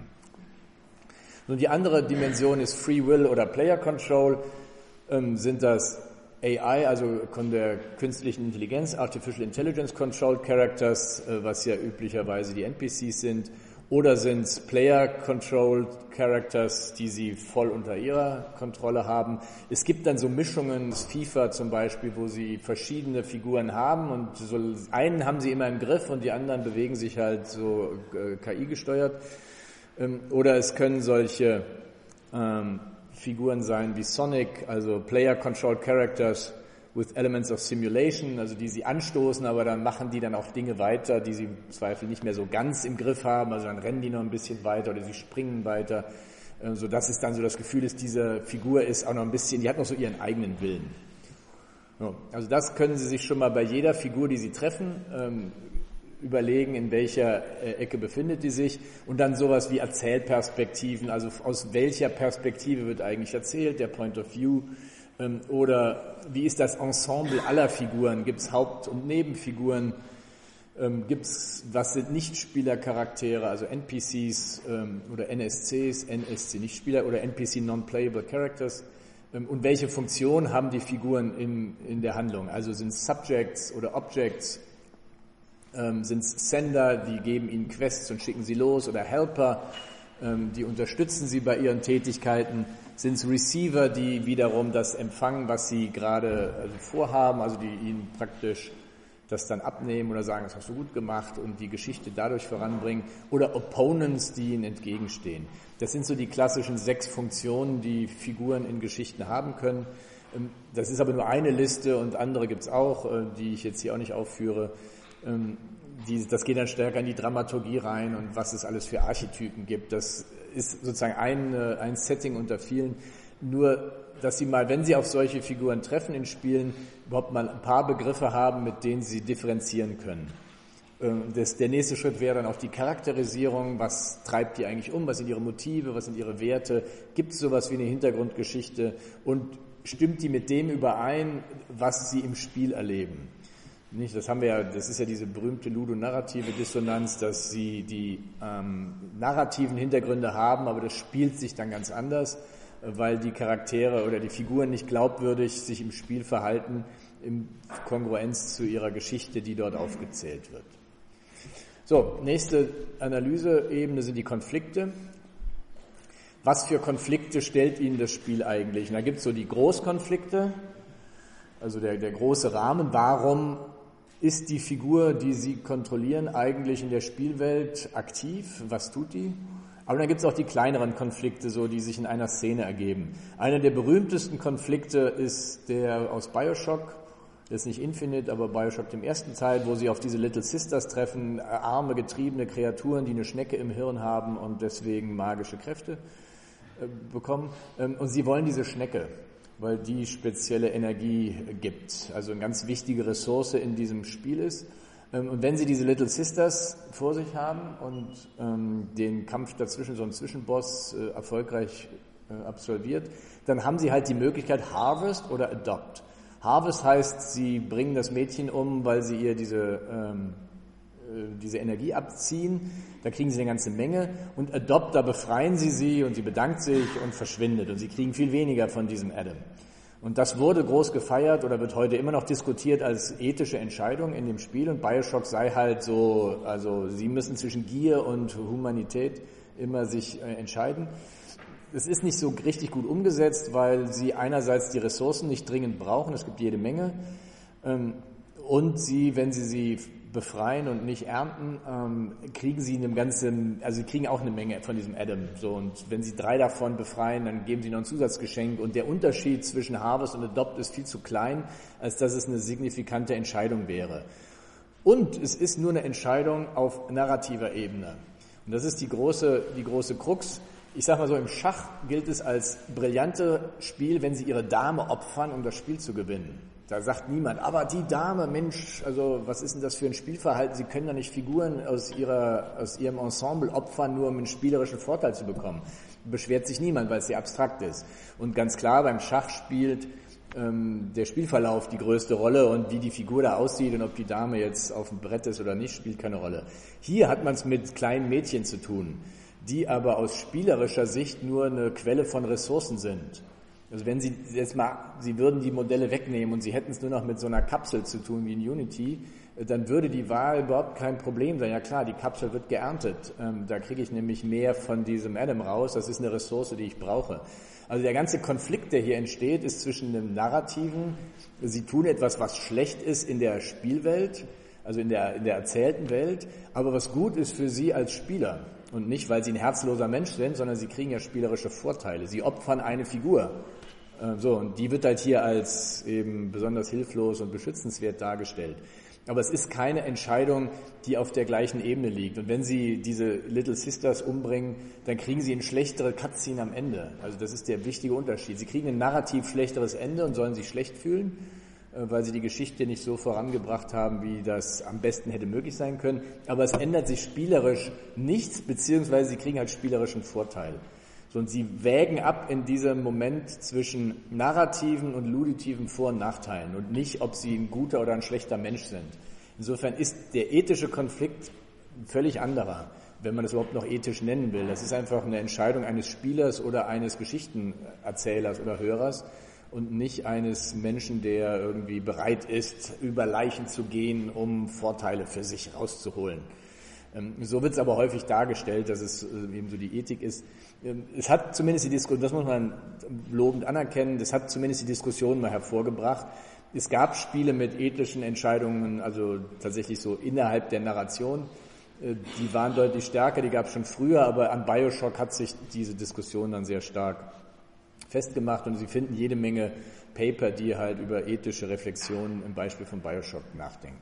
Und die andere Dimension ist Free Will oder Player Control. Ähm, sind das A I, also von der künstlichen Intelligenz, Artificial Intelligence Controlled Characters, äh, was ja üblicherweise die N P Cs sind, oder sind es Player Controlled Characters, die sie voll unter ihrer Kontrolle haben. Es gibt dann so Mischungen, FIFA zum Beispiel, wo sie verschiedene Figuren haben und so einen haben sie immer im Griff und die anderen bewegen sich halt so äh, K I gesteuert. Ähm, oder es können solche ähm, Figuren sein wie Sonic, also Player-Controlled Characters with Elements of Simulation, also die sie anstoßen, aber dann machen die dann auch Dinge weiter, die sie im Zweifel nicht mehr so ganz im Griff haben, also dann rennen die noch ein bisschen weiter oder sie springen weiter, so dass es dann so das Gefühl ist, diese Figur ist auch noch ein bisschen, die hat noch so ihren eigenen Willen. Also das können Sie sich schon mal bei jeder Figur, die Sie treffen, ähm, überlegen, in welcher äh, Ecke befindet die sich und dann sowas wie Erzählperspektiven, also aus welcher Perspektive wird eigentlich erzählt, der Point of View, ähm, oder wie ist das Ensemble aller Figuren, gibt es Haupt- und Nebenfiguren, ähm, gibt's, was sind Nichtspielercharaktere, also N P Cs ähm, oder N S Cs, N S C Nichtspieler oder N P C Non-Playable Characters, ähm, und welche Funktion haben die Figuren in, in der Handlung? Also sind es Subjects oder Objects, ähm, sind es Sender, die geben ihnen Quests und schicken sie los, oder Helper, ähm, die unterstützen sie bei ihren Tätigkeiten, sind es Receiver, die wiederum das empfangen, was sie gerade also vorhaben, also die ihnen praktisch das dann abnehmen oder sagen, das hast du gut gemacht und die Geschichte dadurch voranbringen, oder Opponents, die ihnen entgegenstehen. Das sind so die klassischen sechs Funktionen, die Figuren in Geschichten haben können. Das ist aber nur eine Liste und andere gibt's auch, die ich jetzt hier auch nicht aufführe. Die, das geht dann stärker in die Dramaturgie rein und was es alles für Archetypen gibt. Das ist sozusagen ein, ein Setting unter vielen. Nur, dass Sie mal, wenn Sie auf solche Figuren treffen in Spielen, überhaupt mal ein paar Begriffe haben, mit denen Sie differenzieren können. Das, der nächste Schritt wäre dann auch die Charakterisierung. Was treibt die eigentlich um? Was sind ihre Motive? Was sind ihre Werte? Gibt es sowas wie eine Hintergrundgeschichte? Und stimmt die mit dem überein, was Sie im Spiel erleben? Nicht, das haben wir ja, das ist ja diese berühmte ludonarrative Dissonanz, dass Sie die ähm, narrativen Hintergründe haben, aber das spielt sich dann ganz anders, weil die Charaktere oder die Figuren nicht glaubwürdig sich im Spiel verhalten, in Kongruenz zu ihrer Geschichte, die dort aufgezählt wird. So, nächste Analyseebene sind die Konflikte. Was für Konflikte stellt Ihnen das Spiel eigentlich? Und da gibt es so die Großkonflikte, also der, der große Rahmen. Warum ist die Figur, die Sie kontrollieren, eigentlich in der Spielwelt aktiv? Was tut die? Aber dann gibt es auch die kleineren Konflikte, so, die sich in einer Szene ergeben. Einer der berühmtesten Konflikte ist der aus Bioshock, das ist nicht Infinite, aber Bioshock dem ersten Teil, wo sie auf diese Little Sisters treffen, arme, getriebene Kreaturen, die eine Schnecke im Hirn haben und deswegen magische Kräfte äh, bekommen. Ähm, und sie wollen diese Schnecke, weil die spezielle Energie gibt, also eine ganz wichtige Ressource in diesem Spiel ist. Und wenn Sie diese Little Sisters vor sich haben und ähm, den Kampf dazwischen, so einen Zwischenboss, äh, erfolgreich äh, absolviert, dann haben Sie halt die Möglichkeit Harvest oder Adopt. Harvest heißt, Sie bringen das Mädchen um, weil Sie ihr diese, ähm, äh, diese Energie abziehen. Da kriegen Sie eine ganze Menge. Und Adopt, da befreien Sie sie und sie bedankt sich und verschwindet. Und Sie kriegen viel weniger von diesem Adam. Und das wurde groß gefeiert oder wird heute immer noch diskutiert als ethische Entscheidung in dem Spiel. Und Bioshock sei halt so, also sie müssen zwischen Gier und Humanität immer sich äh, entscheiden. Es ist nicht so richtig gut umgesetzt, weil sie einerseits die Ressourcen nicht dringend brauchen, es gibt jede Menge, ähm, und sie, wenn sie sie befreien und nicht ernten, ähm, kriegen sie eine ganze, also sie kriegen auch eine Menge von diesem Adam. So, und wenn sie drei davon befreien, dann geben sie noch ein Zusatzgeschenk. Und der Unterschied zwischen Harvest und Adopt ist viel zu klein, als dass es eine signifikante Entscheidung wäre. Und es ist nur eine Entscheidung auf narrativer Ebene. Und das ist die große, die große Krux. Ich sag mal so, im Schach gilt es als brillante Spiel, wenn sie ihre Dame opfern, um das Spiel zu gewinnen. Da sagt niemand, aber die Dame, Mensch, also was ist denn das für ein Spielverhalten? Sie können doch nicht Figuren aus ihrer, aus ihrem Ensemble opfern, nur um einen spielerischen Vorteil zu bekommen. Beschwert sich niemand, weil es sehr abstrakt ist. Und ganz klar, beim Schach spielt ähm, der Spielverlauf die größte Rolle und wie die Figur da aussieht und ob die Dame jetzt auf dem Brett ist oder nicht, spielt keine Rolle. Hier hat man es mit kleinen Mädchen zu tun, die aber aus spielerischer Sicht nur eine Quelle von Ressourcen sind. Also wenn Sie jetzt mal, Sie würden die Modelle wegnehmen und Sie hätten es nur noch mit so einer Kapsel zu tun wie in Unity, dann würde die Wahl überhaupt kein Problem sein. Ja klar, die Kapsel wird geerntet. Ähm, da kriege ich nämlich mehr von diesem Adam raus. Das ist eine Ressource, die ich brauche. Also der ganze Konflikt, der hier entsteht, ist zwischen dem Narrativen, Sie tun etwas, was schlecht ist in der Spielwelt, also in der, in der erzählten Welt, aber was gut ist für Sie als Spieler. Und nicht, weil Sie ein herzloser Mensch sind, sondern Sie kriegen ja spielerische Vorteile. Sie opfern eine Figur. So, und die wird halt hier als eben besonders hilflos und beschützenswert dargestellt. Aber es ist keine Entscheidung, die auf der gleichen Ebene liegt. Und wenn Sie diese Little Sisters umbringen, dann kriegen Sie eine schlechtere Cutscene am Ende. Also das ist der wichtige Unterschied. Sie kriegen ein narrativ schlechteres Ende und sollen sich schlecht fühlen, weil Sie die Geschichte nicht so vorangebracht haben, wie das am besten hätte möglich sein können. Aber es ändert sich spielerisch nichts, beziehungsweise Sie kriegen halt spielerischen Vorteil. Und sie wägen ab in diesem Moment zwischen narrativen und luditiven Vor- und Nachteilen und nicht, ob sie ein guter oder ein schlechter Mensch sind. Insofern ist der ethische Konflikt ein völlig anderer, wenn man das überhaupt noch ethisch nennen will. Das ist einfach eine Entscheidung eines Spielers oder eines Geschichtenerzählers oder Hörers und nicht eines Menschen, der irgendwie bereit ist, über Leichen zu gehen, um Vorteile für sich rauszuholen. So wird es aber häufig dargestellt, dass es eben so die Ethik ist. Es hat zumindest die Diskussion, das muss man lobend anerkennen, das hat zumindest die Diskussion mal hervorgebracht. Es gab Spiele mit ethischen Entscheidungen, also tatsächlich so innerhalb der Narration. Die waren deutlich stärker, die gab es schon früher, aber an BioShock hat sich diese Diskussion dann sehr stark festgemacht und Sie finden jede Menge Paper, die halt über ethische Reflexionen im Beispiel von BioShock nachdenken.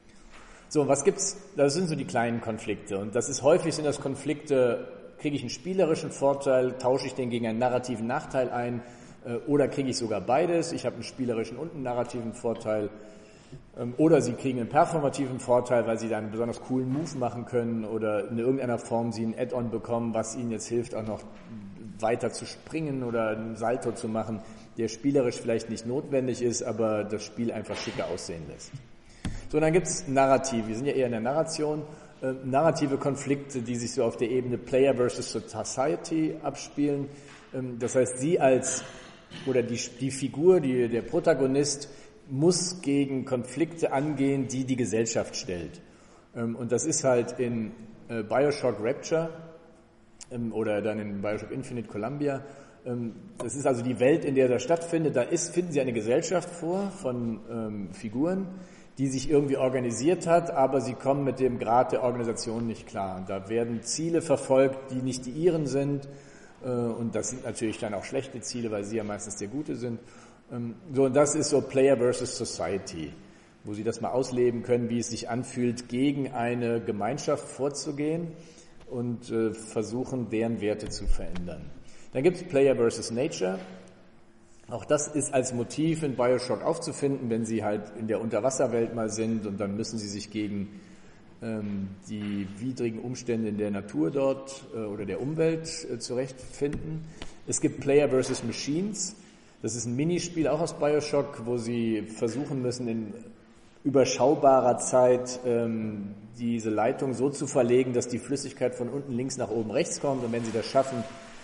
So, was gibt's? Das sind so die kleinen Konflikte und das ist häufig sind das Konflikte, kriege ich einen spielerischen Vorteil, tausche ich den gegen einen narrativen Nachteil ein äh, oder kriege ich sogar beides, ich habe einen spielerischen und einen narrativen Vorteil ähm, oder Sie kriegen einen performativen Vorteil, weil Sie da einen besonders coolen Move machen können oder in irgendeiner Form Sie ein Add-on bekommen, was Ihnen jetzt hilft, auch noch weiter zu springen oder einen Salto zu machen, der spielerisch vielleicht nicht notwendig ist, aber das Spiel einfach schicker aussehen lässt. So, und dann gibt es Narrativ. Wir sind ja eher in der Narration. Äh, narrative Konflikte, die sich so auf der Ebene Player versus Society abspielen. Ähm, das heißt, Sie als, oder die, die Figur, die, der Protagonist, muss gegen Konflikte angehen, die die Gesellschaft stellt. Ähm, und das ist halt in äh, BioShock Rapture ähm, oder dann in BioShock Infinite Columbia. Ähm, das ist also die Welt, in der das stattfindet. Da ist, finden Sie eine Gesellschaft vor von ähm, Figuren, die sich irgendwie organisiert hat, aber sie kommen mit dem Grad der Organisation nicht klar. Und da werden Ziele verfolgt, die nicht die ihren sind, äh, und das sind natürlich dann auch schlechte Ziele, weil sie ja meistens der Gute sind. Ähm, so, und das ist so Player versus Society, wo sie das mal ausleben können, wie es sich anfühlt, gegen eine Gemeinschaft vorzugehen und äh, versuchen, deren Werte zu verändern. Dann gibt es Player versus Nature. Auch das ist als Motiv in BioShock aufzufinden, wenn Sie halt in der Unterwasserwelt mal sind und dann müssen Sie sich gegen ähm, die widrigen Umstände in der Natur dort äh, oder der Umwelt äh, zurechtfinden. Es gibt Player versus Machines. Das ist ein Minispiel auch aus BioShock, wo Sie versuchen müssen, in überschaubarer Zeit ähm, diese Leitung so zu verlegen, dass die Flüssigkeit von unten links nach oben rechts kommt. Und wenn Sie das schaffen,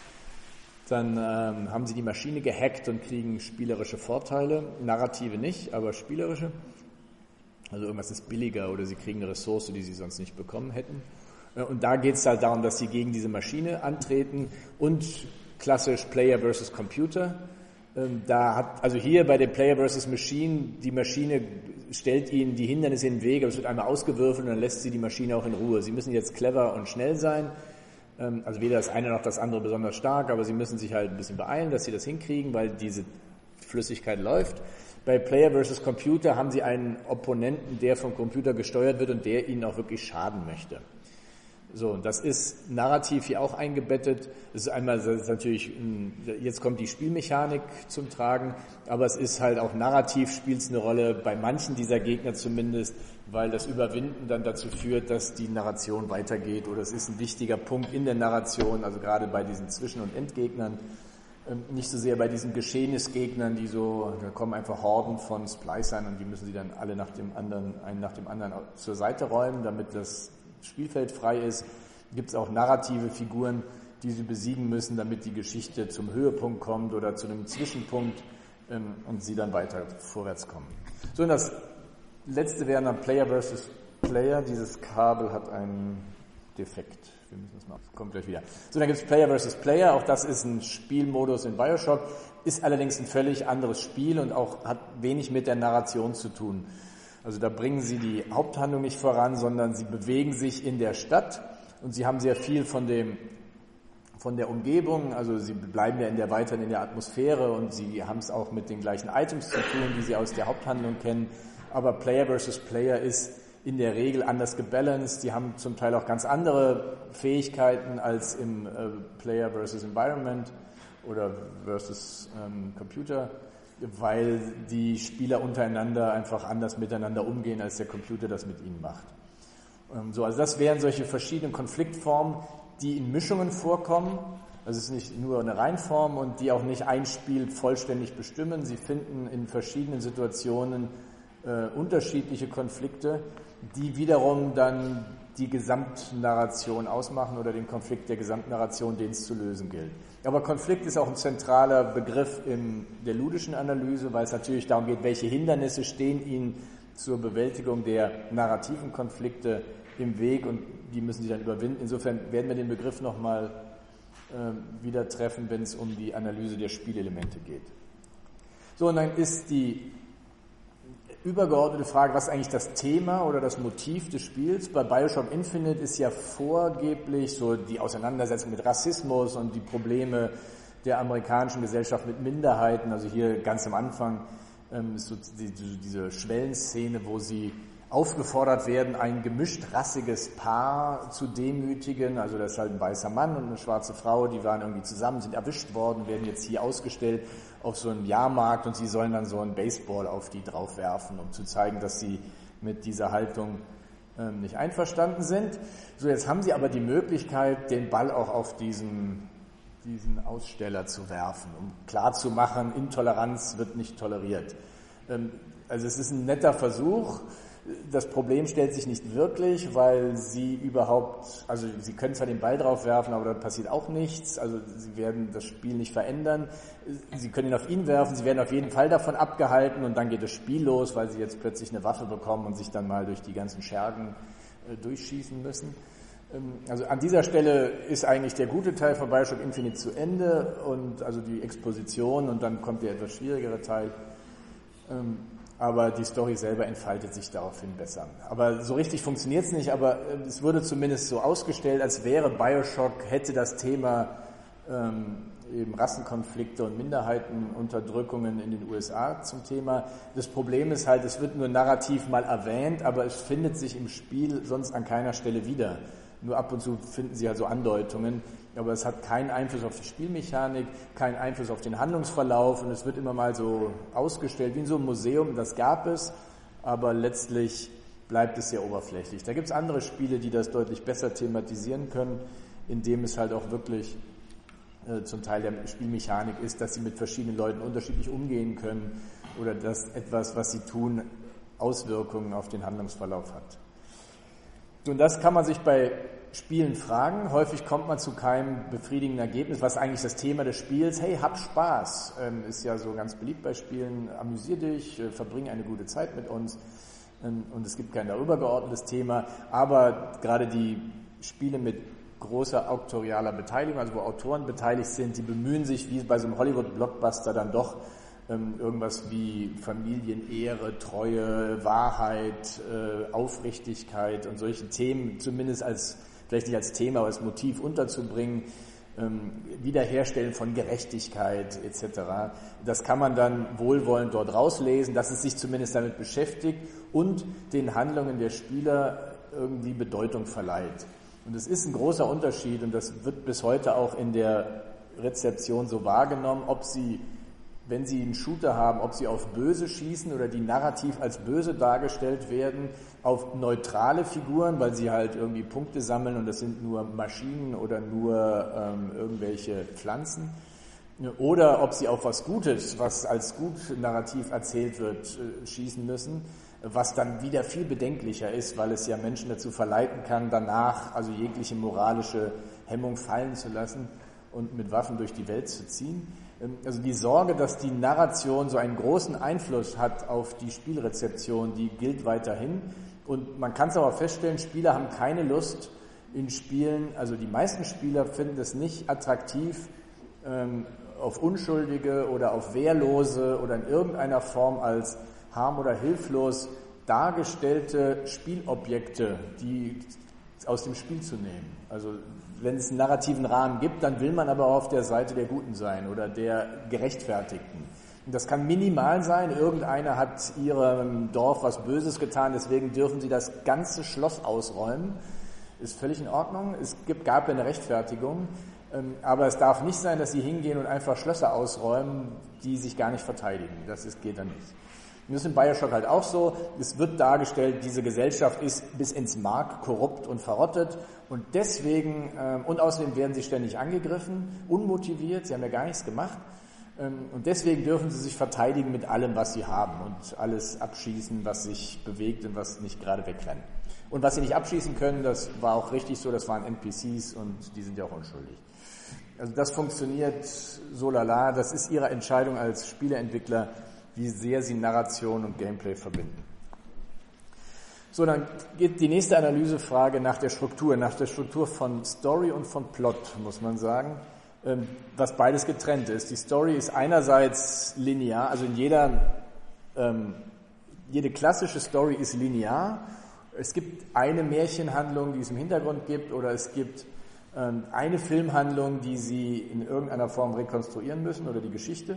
dann ähm, haben Sie die Maschine gehackt und kriegen spielerische Vorteile. Narrative nicht, aber spielerische. Also irgendwas ist billiger oder Sie kriegen eine Ressource, die Sie sonst nicht bekommen hätten. Und da geht es halt darum, dass Sie gegen diese Maschine antreten und klassisch Player versus Computer. Ähm, da hat, also hier bei dem Player versus Machine, die Maschine stellt Ihnen die Hindernisse in den Weg, aber es wird einmal ausgewürfelt und dann lässt sie die Maschine auch in Ruhe. Sie müssen jetzt clever und schnell sein. Also weder das eine noch das andere besonders stark, aber Sie müssen sich halt ein bisschen beeilen, dass Sie das hinkriegen, weil diese Flüssigkeit läuft. Bei Player versus Computer haben Sie einen Opponenten, der vom Computer gesteuert wird und der Ihnen auch wirklich schaden möchte. So, und das ist narrativ hier auch eingebettet. Das ist einmal das ist natürlich, jetzt kommt die Spielmechanik zum Tragen, aber es ist halt auch narrativ spielt es eine Rolle, bei manchen dieser Gegner zumindest, weil das Überwinden dann dazu führt, dass die Narration weitergeht oder es ist ein wichtiger Punkt in der Narration, also gerade bei diesen Zwischen- und Endgegnern, nicht so sehr bei diesen Geschehnisgegnern, die so, da kommen einfach Horden von Splicern und die müssen sie dann alle nach dem anderen, einen nach dem anderen zur Seite räumen, damit das Spielfeld frei ist. Gibt es auch narrative Figuren, die sie besiegen müssen, damit die Geschichte zum Höhepunkt kommt oder zu einem Zwischenpunkt ähm, und sie dann weiter vorwärts kommen. So, und das letzte wäre dann Player versus Player. Dieses Kabel hat einen Defekt. Wir müssen das mal, das kommt gleich wieder. So, dann gibt es Player versus Player. Auch das ist ein Spielmodus in BioShock, ist allerdings ein völlig anderes Spiel und auch hat wenig mit der Narration zu tun. Also da bringen sie die Haupthandlung nicht voran, sondern sie bewegen sich in der Stadt und sie haben sehr viel von dem, von der Umgebung, also sie bleiben ja in der, weiterhin in der Atmosphäre und sie haben es auch mit den gleichen Items zu tun, die sie aus der Haupthandlung kennen, aber Player versus Player ist in der Regel anders gebalanced, die haben zum Teil auch ganz andere Fähigkeiten als im äh, Player versus Environment oder versus ähm, Computer, weil die Spieler untereinander einfach anders miteinander umgehen, als der Computer das mit ihnen macht. So, also das wären solche verschiedenen Konfliktformen, die in Mischungen vorkommen. Also es ist nicht nur eine Reinform und die auch nicht ein Spiel vollständig bestimmen. Sie finden in verschiedenen Situationen äh, unterschiedliche Konflikte, die wiederum dann die Gesamtnarration ausmachen oder den Konflikt der Gesamtnarration, den es zu lösen gilt. Aber Konflikt ist auch ein zentraler Begriff in der ludischen Analyse, weil es natürlich darum geht, welche Hindernisse stehen Ihnen zur Bewältigung der narrativen Konflikte im Weg und die müssen Sie dann überwinden. Insofern werden wir den Begriff nochmal äh, wieder treffen, wenn es um die Analyse der Spielelemente geht. So, und dann ist die übergeordnete Frage, was ist eigentlich das Thema oder das Motiv des Spiels? Bei Bioshock Infinite ist ja vorgeblich so die Auseinandersetzung mit Rassismus und die Probleme der amerikanischen Gesellschaft mit Minderheiten. Also hier ganz am Anfang ähm, ist so die, diese Schwellenszene, wo sie aufgefordert werden, ein gemischt rassiges Paar zu demütigen. Also das ist halt ein weißer Mann und eine schwarze Frau, die waren irgendwie zusammen, sind erwischt worden, werden jetzt hier ausgestellt auf so einem Jahrmarkt und sie sollen dann so einen Baseball auf die draufwerfen, um zu zeigen, dass sie mit dieser Haltung ähm, nicht einverstanden sind. So, jetzt haben sie aber die Möglichkeit, den Ball auch auf diesen, diesen Aussteller zu werfen, um klarzumachen, Intoleranz wird nicht toleriert. Ähm, also es ist ein netter Versuch. Das Problem stellt sich nicht wirklich, weil sie überhaupt, also sie können zwar den Ball drauf werfen, aber da passiert auch nichts, also sie werden das Spiel nicht verändern. Sie können ihn auf ihn werfen, sie werden auf jeden Fall davon abgehalten und dann geht das Spiel los, weil sie jetzt plötzlich eine Waffe bekommen und sich dann mal durch die ganzen Schergen äh, durchschießen müssen. Ähm, also an dieser Stelle ist eigentlich der gute Teil von Bioshock Infinite zu Ende und also die Exposition und dann kommt der etwas schwierigere Teil. Ähm, aber die Story selber entfaltet sich daraufhin besser. Aber so richtig funktioniert es nicht, aber es wurde zumindest so ausgestellt, als wäre Bioshock, hätte das Thema ähm, eben Rassenkonflikte und Minderheitenunterdrückungen in den U S A zum Thema. Das Problem ist halt, es wird nur narrativ mal erwähnt, aber es findet sich im Spiel sonst an keiner Stelle wieder. Nur ab und zu finden Sie halt so Andeutungen, aber es hat keinen Einfluss auf die Spielmechanik, keinen Einfluss auf den Handlungsverlauf und es wird immer mal so ausgestellt wie in so einem Museum, das gab es, aber letztlich bleibt es sehr oberflächlich. Da gibt es andere Spiele, die das deutlich besser thematisieren können, indem es halt auch wirklich äh, zum Teil der Spielmechanik ist, dass sie mit verschiedenen Leuten unterschiedlich umgehen können oder dass etwas, was sie tun, Auswirkungen auf den Handlungsverlauf hat. Und das kann man sich bei Spielen fragen. Häufig kommt man zu keinem befriedigenden Ergebnis. Was ist eigentlich das Thema des Spiels? Hey, hab Spaß. Ähm, ist ja so ganz beliebt bei Spielen. Amüsier dich, äh, verbring eine gute Zeit mit uns. Ähm, und es gibt kein darüber geordnetes Thema. Aber gerade die Spiele mit großer autorialer Beteiligung, also wo Autoren beteiligt sind, die bemühen sich, wie bei so einem Hollywood-Blockbuster, dann doch irgendwas wie Familienehre, Treue, Wahrheit, äh, Aufrichtigkeit und solche Themen zumindest als, vielleicht nicht als Thema, aber als Motiv unterzubringen, ähm, Wiederherstellen von Gerechtigkeit et cetera. Das kann man dann wohlwollend dort rauslesen, dass es sich zumindest damit beschäftigt und den Handlungen der Spieler irgendwie Bedeutung verleiht. Und es ist ein großer Unterschied und das wird bis heute auch in der Rezeption so wahrgenommen, ob sie wenn Sie einen Shooter haben, ob Sie auf Böse schießen oder die narrativ als böse dargestellt werden, auf neutrale Figuren, weil sie halt irgendwie Punkte sammeln und das sind nur Maschinen oder nur ähm, irgendwelche Pflanzen, oder ob Sie auf was Gutes, was als gut narrativ erzählt wird, äh, schießen müssen, was dann wieder viel bedenklicher ist, weil es ja Menschen dazu verleiten kann, danach also jegliche moralische Hemmung fallen zu lassen und mit Waffen durch die Welt zu ziehen. Also die Sorge, dass die Narration so einen großen Einfluss hat auf die Spielrezeption, die gilt weiterhin. Und man kann es aber feststellen, Spieler haben keine Lust in Spielen, also die meisten Spieler finden es nicht attraktiv, ähm, auf Unschuldige oder auf Wehrlose oder in irgendeiner Form als harm oder hilflos dargestellte Spielobjekte, die aus dem Spiel zu nehmen. Also wenn es einen narrativen Rahmen gibt, dann will man aber auch auf der Seite der Guten sein oder der Gerechtfertigten. Und das kann minimal sein. Irgendeiner hat ihrem Dorf was Böses getan, deswegen dürfen sie das ganze Schloss ausräumen. Ist völlig in Ordnung. Es gibt, gab eine Rechtfertigung. Aber es darf nicht sein, dass sie hingehen und einfach Schlösser ausräumen, die sich gar nicht verteidigen. Das ist, geht dann nicht. Das ist in Bioshock halt auch so. Es wird dargestellt, diese Gesellschaft ist bis ins Mark korrupt und verrottet und deswegen, äh, und außerdem werden sie ständig angegriffen, unmotiviert, sie haben ja gar nichts gemacht Und deswegen dürfen sie sich verteidigen mit allem, was sie haben und alles abschießen, was sich bewegt und was nicht gerade wegrennt. Und was sie nicht abschießen können, das war auch richtig so, das waren N P Cs und die sind ja auch unschuldig. Also das funktioniert so lala, das ist ihre Entscheidung als Spieleentwickler, wie sehr sie Narration und Gameplay verbinden. So, dann geht die nächste Analysefrage nach der Struktur, nach der Struktur von Story und von Plot, muss man sagen. Was beides getrennt ist. Die Story ist einerseits linear, also in jeder, ähm, jede klassische Story ist linear. Es gibt eine Märchenhandlung, die es im Hintergrund gibt, oder es gibt ähm, eine Filmhandlung, die Sie in irgendeiner Form rekonstruieren müssen, oder die Geschichte.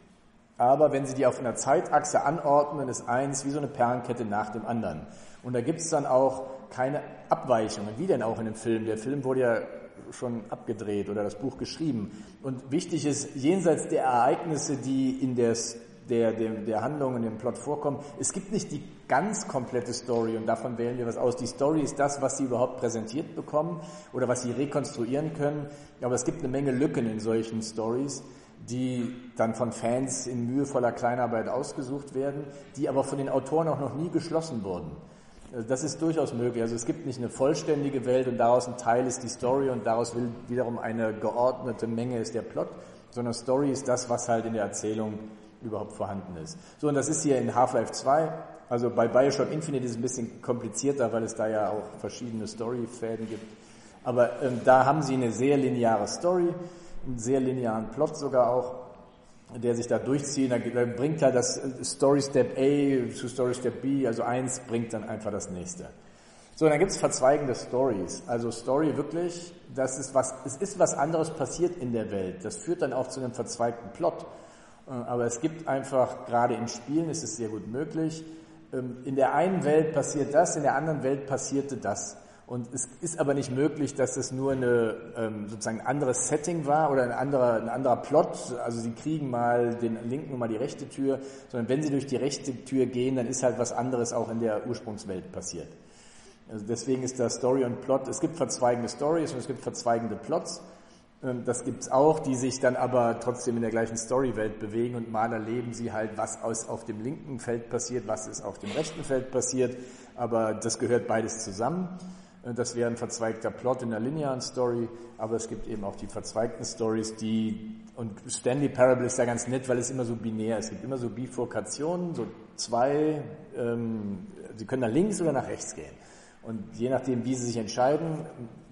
Aber wenn Sie die auf einer Zeitachse anordnen, ist eins wie so eine Perlenkette nach dem anderen. Und da gibt es dann auch keine Abweichungen, wie denn auch in dem Film. Der Film wurde ja schon abgedreht oder das Buch geschrieben. Und wichtig ist, jenseits der Ereignisse, die in der, der, der, der Handlung und dem Plot vorkommen, es gibt nicht die ganz komplette Story und davon wählen wir was aus. Die Story ist das, was Sie überhaupt präsentiert bekommen oder was Sie rekonstruieren können. Aber es gibt eine Menge Lücken in solchen Stories, die dann von Fans in mühevoller Kleinarbeit ausgesucht werden, die aber von den Autoren auch noch nie geschlossen wurden. Das ist durchaus möglich. Also es gibt nicht eine vollständige Welt und daraus ein Teil ist die Story und daraus will wiederum eine geordnete Menge ist der Plot, sondern Story ist das, was halt in der Erzählung überhaupt vorhanden ist. So, und das ist hier in Half-Life zwei, also bei Bioshock Infinite ist es ein bisschen komplizierter, weil es da ja auch verschiedene Storyfäden gibt. Aber ähm, da haben sie eine sehr lineare Story, einen sehr linearen Plot sogar auch, der sich da durchzieht, da bringt halt das Story Step A zu Story Step B, also eins bringt dann einfach das nächste. So, dann gibt es verzweigende Stories. Also Story wirklich, das ist was, es ist was anderes passiert in der Welt. Das führt dann auch zu einem verzweigten Plot. Aber es gibt einfach, gerade in Spielen ist es sehr gut möglich, in der einen Welt passiert das, in der anderen Welt passierte das. Und es ist aber nicht möglich, dass es nur eine ähm, sozusagen ein anderes Setting war oder ein anderer, ein anderer Plot. Also sie kriegen mal den linken und mal die rechte Tür, sondern wenn sie durch die rechte Tür gehen, dann ist halt was anderes auch in der Ursprungswelt passiert. Also deswegen ist da Story und Plot, es gibt verzweigende Stories und es gibt verzweigende Plots. Ähm, das gibt's auch, die sich dann aber trotzdem in der gleichen Storywelt bewegen und mal erleben sie halt, was aus, auf dem linken Feld passiert, was ist auf dem rechten Feld passiert, aber das gehört beides zusammen. Das wäre ein verzweigter Plot in der linearen Story, aber es gibt eben auch die verzweigten Stories, die, und Stanley Parable ist ja ganz nett, weil es immer so binär ist. Es gibt immer so Bifurkationen, so zwei, ähm, sie können nach links oder nach rechts gehen. Und je nachdem, wie sie sich entscheiden,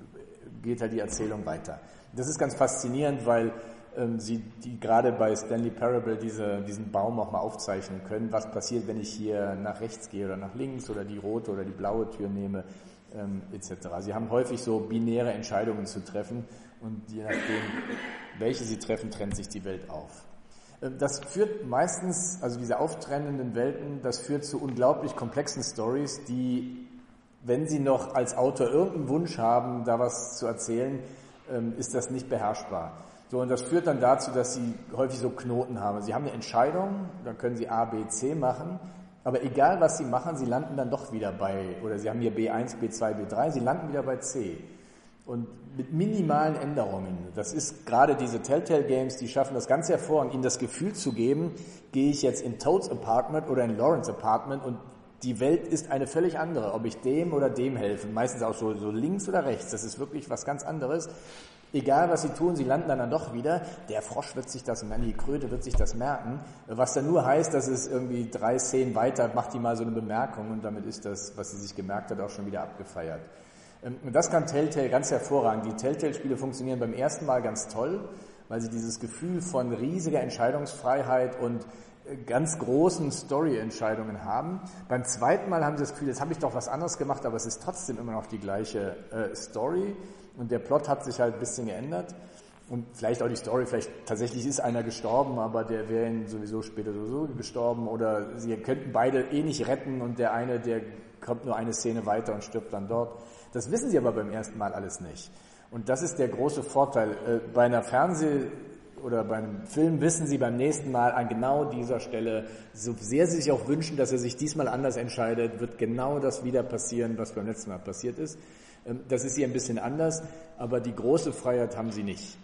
geht halt die Erzählung weiter. Das ist ganz faszinierend, weil ähm, sie die gerade bei Stanley Parable diese, diesen Baum auch mal aufzeichnen können. Was passiert, wenn ich hier nach rechts gehe oder nach links oder die rote oder die blaue Tür nehme? Ähm, et cetera. Sie haben häufig so binäre Entscheidungen zu treffen und je nachdem, welche sie treffen, trennt sich die Welt auf. Ähm, das führt meistens, also diese auftrennenden Welten, das führt zu unglaublich komplexen Stories, die, wenn Sie noch als Autor irgendeinen Wunsch haben, da was zu erzählen, ähm, ist das nicht beherrschbar. So, und das führt dann dazu, dass Sie häufig so Knoten haben. Sie haben eine Entscheidung, dann können Sie A, B, C machen. Aber egal, was Sie machen, Sie landen dann doch wieder bei, oder Sie haben hier B eins, B zwei, B drei, Sie landen wieder bei C. Und mit minimalen Änderungen. Das ist gerade diese Telltale Games, die schaffen das ganz hervor, Ihnen das Gefühl zu geben, gehe ich jetzt in Toads Apartment oder in Lawrence Apartment und die Welt ist eine völlig andere, ob ich dem oder dem helfe. Meistens auch so, so links oder rechts, das ist wirklich was ganz anderes. Egal, was sie tun, sie landen dann, dann doch wieder. Der Frosch wird sich das, die Kröte wird sich das merken. Was dann nur heißt, dass es irgendwie drei Szenen weiter, macht die mal so eine Bemerkung und damit ist das, was sie sich gemerkt hat, auch schon wieder abgefeiert. Und das kann Telltale ganz hervorragend. Die Telltale-Spiele funktionieren beim ersten Mal ganz toll, weil sie dieses Gefühl von riesiger Entscheidungsfreiheit und ganz großen Story-Entscheidungen haben. Beim zweiten Mal haben sie das Gefühl, jetzt habe ich doch was anderes gemacht, aber es ist trotzdem immer noch die gleiche äh, Story. Und der Plot hat sich halt ein bisschen geändert und vielleicht auch die Story, vielleicht tatsächlich ist einer gestorben, aber der wäre ihn sowieso später sowieso gestorben oder sie könnten beide eh nicht retten und der eine, der kommt nur eine Szene weiter und stirbt dann dort. Das wissen sie aber beim ersten Mal alles nicht. Und das ist der große Vorteil. Bei einer Fernseh- oder beim Film wissen sie beim nächsten Mal an genau dieser Stelle, so sehr sie sich auch wünschen, dass er sich diesmal anders entscheidet, wird genau das wieder passieren, was beim letzten Mal passiert ist. Das ist hier ein bisschen anders, aber die große Freiheit haben sie nicht.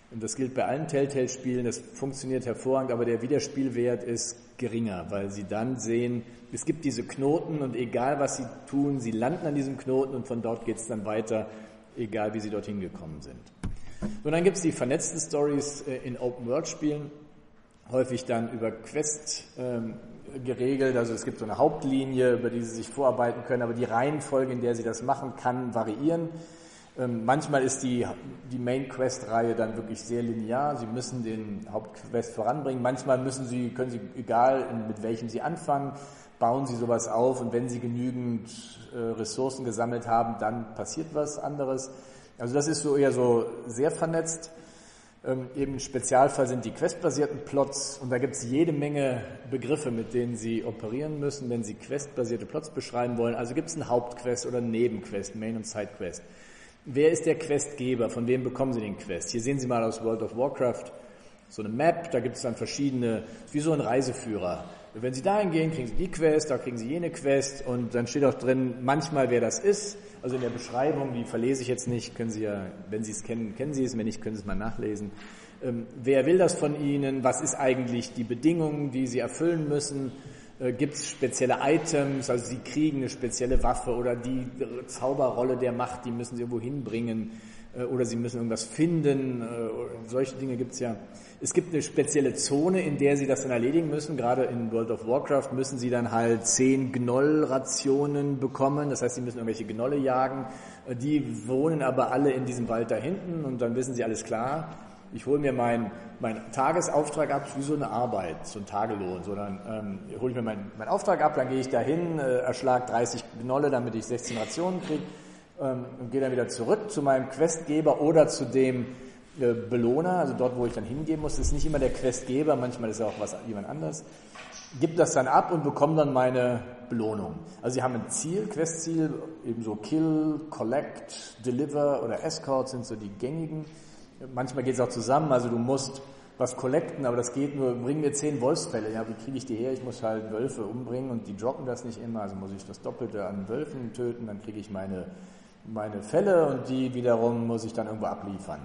Und das gilt bei allen Telltale-Spielen, das funktioniert hervorragend, aber der Wiederspielwert ist geringer, weil sie dann sehen, es gibt diese Knoten und egal was sie tun, sie landen an diesem Knoten und von dort geht es dann weiter, egal wie sie dorthin gekommen sind. Und dann gibt es die vernetzten Stories in Open-World-Spielen, häufig dann über Quest ähm, geregelt, also es gibt so eine Hauptlinie, über die sie sich vorarbeiten können, aber die Reihenfolge, in der sie das machen, kann variieren. Ähm, manchmal ist die, die Main-Quest-Reihe dann wirklich sehr linear, sie müssen den Hauptquest voranbringen, manchmal müssen sie, können sie, egal mit welchem sie anfangen, bauen sie sowas auf und wenn sie genügend äh, Ressourcen gesammelt haben, dann passiert was anderes. Also das ist so eher so sehr vernetzt. Ähm, eben im Spezialfall sind die questbasierten Plots und da gibt es jede Menge Begriffe, mit denen Sie operieren müssen, wenn Sie questbasierte Plots beschreiben wollen. Also gibt es einen Hauptquest oder einen Nebenquest, Main- und Sidequest. Wer ist der Questgeber? Von wem bekommen Sie den Quest? Hier sehen Sie mal aus World of Warcraft so eine Map, da gibt es dann verschiedene, wie so ein Reiseführer. Wenn Sie dahin gehen, kriegen Sie die Quest, da kriegen Sie jene Quest und dann steht auch drin, manchmal wer das ist. Also in der Beschreibung, die verlese ich jetzt nicht, können Sie ja, wenn Sie es kennen, kennen Sie es, wenn nicht, können Sie es mal nachlesen. Ähm, wer will das von Ihnen? Was ist eigentlich die Bedingung, die Sie erfüllen müssen? Äh, Gibt es spezielle Items? Also Sie kriegen eine spezielle Waffe oder die Zauberrolle der Macht, die müssen Sie irgendwo hinbringen äh, oder Sie müssen irgendwas finden. Äh, solche Dinge gibt es ja. Es gibt eine spezielle Zone, in der Sie das dann erledigen müssen. Gerade in World of Warcraft müssen Sie dann halt zehn Gnoll-Rationen bekommen. Das heißt, Sie müssen irgendwelche Gnolle jagen. Die wohnen aber alle in diesem Wald da hinten und dann wissen Sie, alles klar. Ich hole mir meinen mein Tagesauftrag ab, wie so eine Arbeit, so ein Tagelohn. So, dann ähm, hole ich mir meinen mein Auftrag ab, dann gehe ich dahin, äh, erschlag dreißig Gnolle, damit ich sechzehn Rationen kriege ähm, und gehe dann wieder zurück zu meinem Questgeber oder zu dem Belohner, also dort, wo ich dann hingehen muss, ist nicht immer der Questgeber, manchmal ist ja auch was jemand anders, gibt das dann ab und bekomme dann meine Belohnung. Also Sie haben ein Ziel, Questziel, eben so Kill, Collect, Deliver oder Escort sind so die gängigen. Manchmal geht es auch zusammen, also du musst was collecten, aber das geht nur, bring mir zehn Wolfsfälle, ja, wie kriege ich die her? Ich muss halt Wölfe umbringen und die droppen das nicht immer, also muss ich das Doppelte an Wölfen töten, dann kriege ich meine, meine Fälle und die wiederum muss ich dann irgendwo abliefern.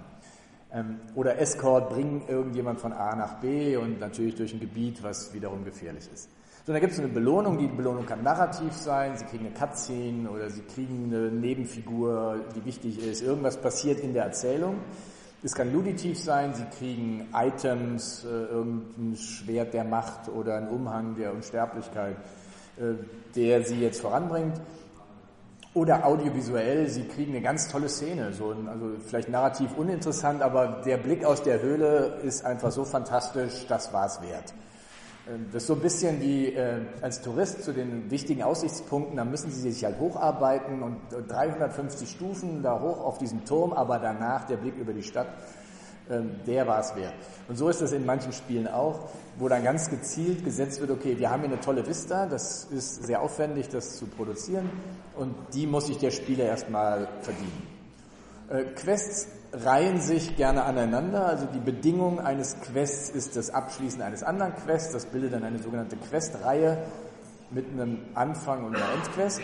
Oder Escort, bringen irgendjemand von A nach B und natürlich durch ein Gebiet, was wiederum gefährlich ist. So, dann gibt es eine Belohnung. Die Belohnung kann narrativ sein, Sie kriegen eine Cutscene oder Sie kriegen eine Nebenfigur, die wichtig ist. Irgendwas passiert in der Erzählung. Es kann luditiv sein, Sie kriegen Items, irgendein Schwert der Macht oder ein Umhang der Unsterblichkeit, der Sie jetzt voranbringt. Oder audiovisuell, Sie kriegen eine ganz tolle Szene, so ein, also vielleicht narrativ uninteressant, aber der Blick aus der Höhle ist einfach so fantastisch, das war's wert. Das ist so ein bisschen wie äh, als Tourist zu den wichtigen Aussichtspunkten, da müssen Sie sich halt hocharbeiten und dreihundertfünfzig Stufen da hoch auf diesen Turm, aber danach der Blick über die Stadt, äh, der war's wert. Und so ist es in manchen Spielen auch, wo dann ganz gezielt gesetzt wird, okay, wir haben hier eine tolle Vista, das ist sehr aufwendig, das zu produzieren und die muss sich der Spieler erstmal verdienen. Äh, Quests reihen sich gerne aneinander, also die Bedingung eines Quests ist das Abschließen eines anderen Quests, das bildet dann eine sogenannte Questreihe mit einem Anfang und einer Endquest,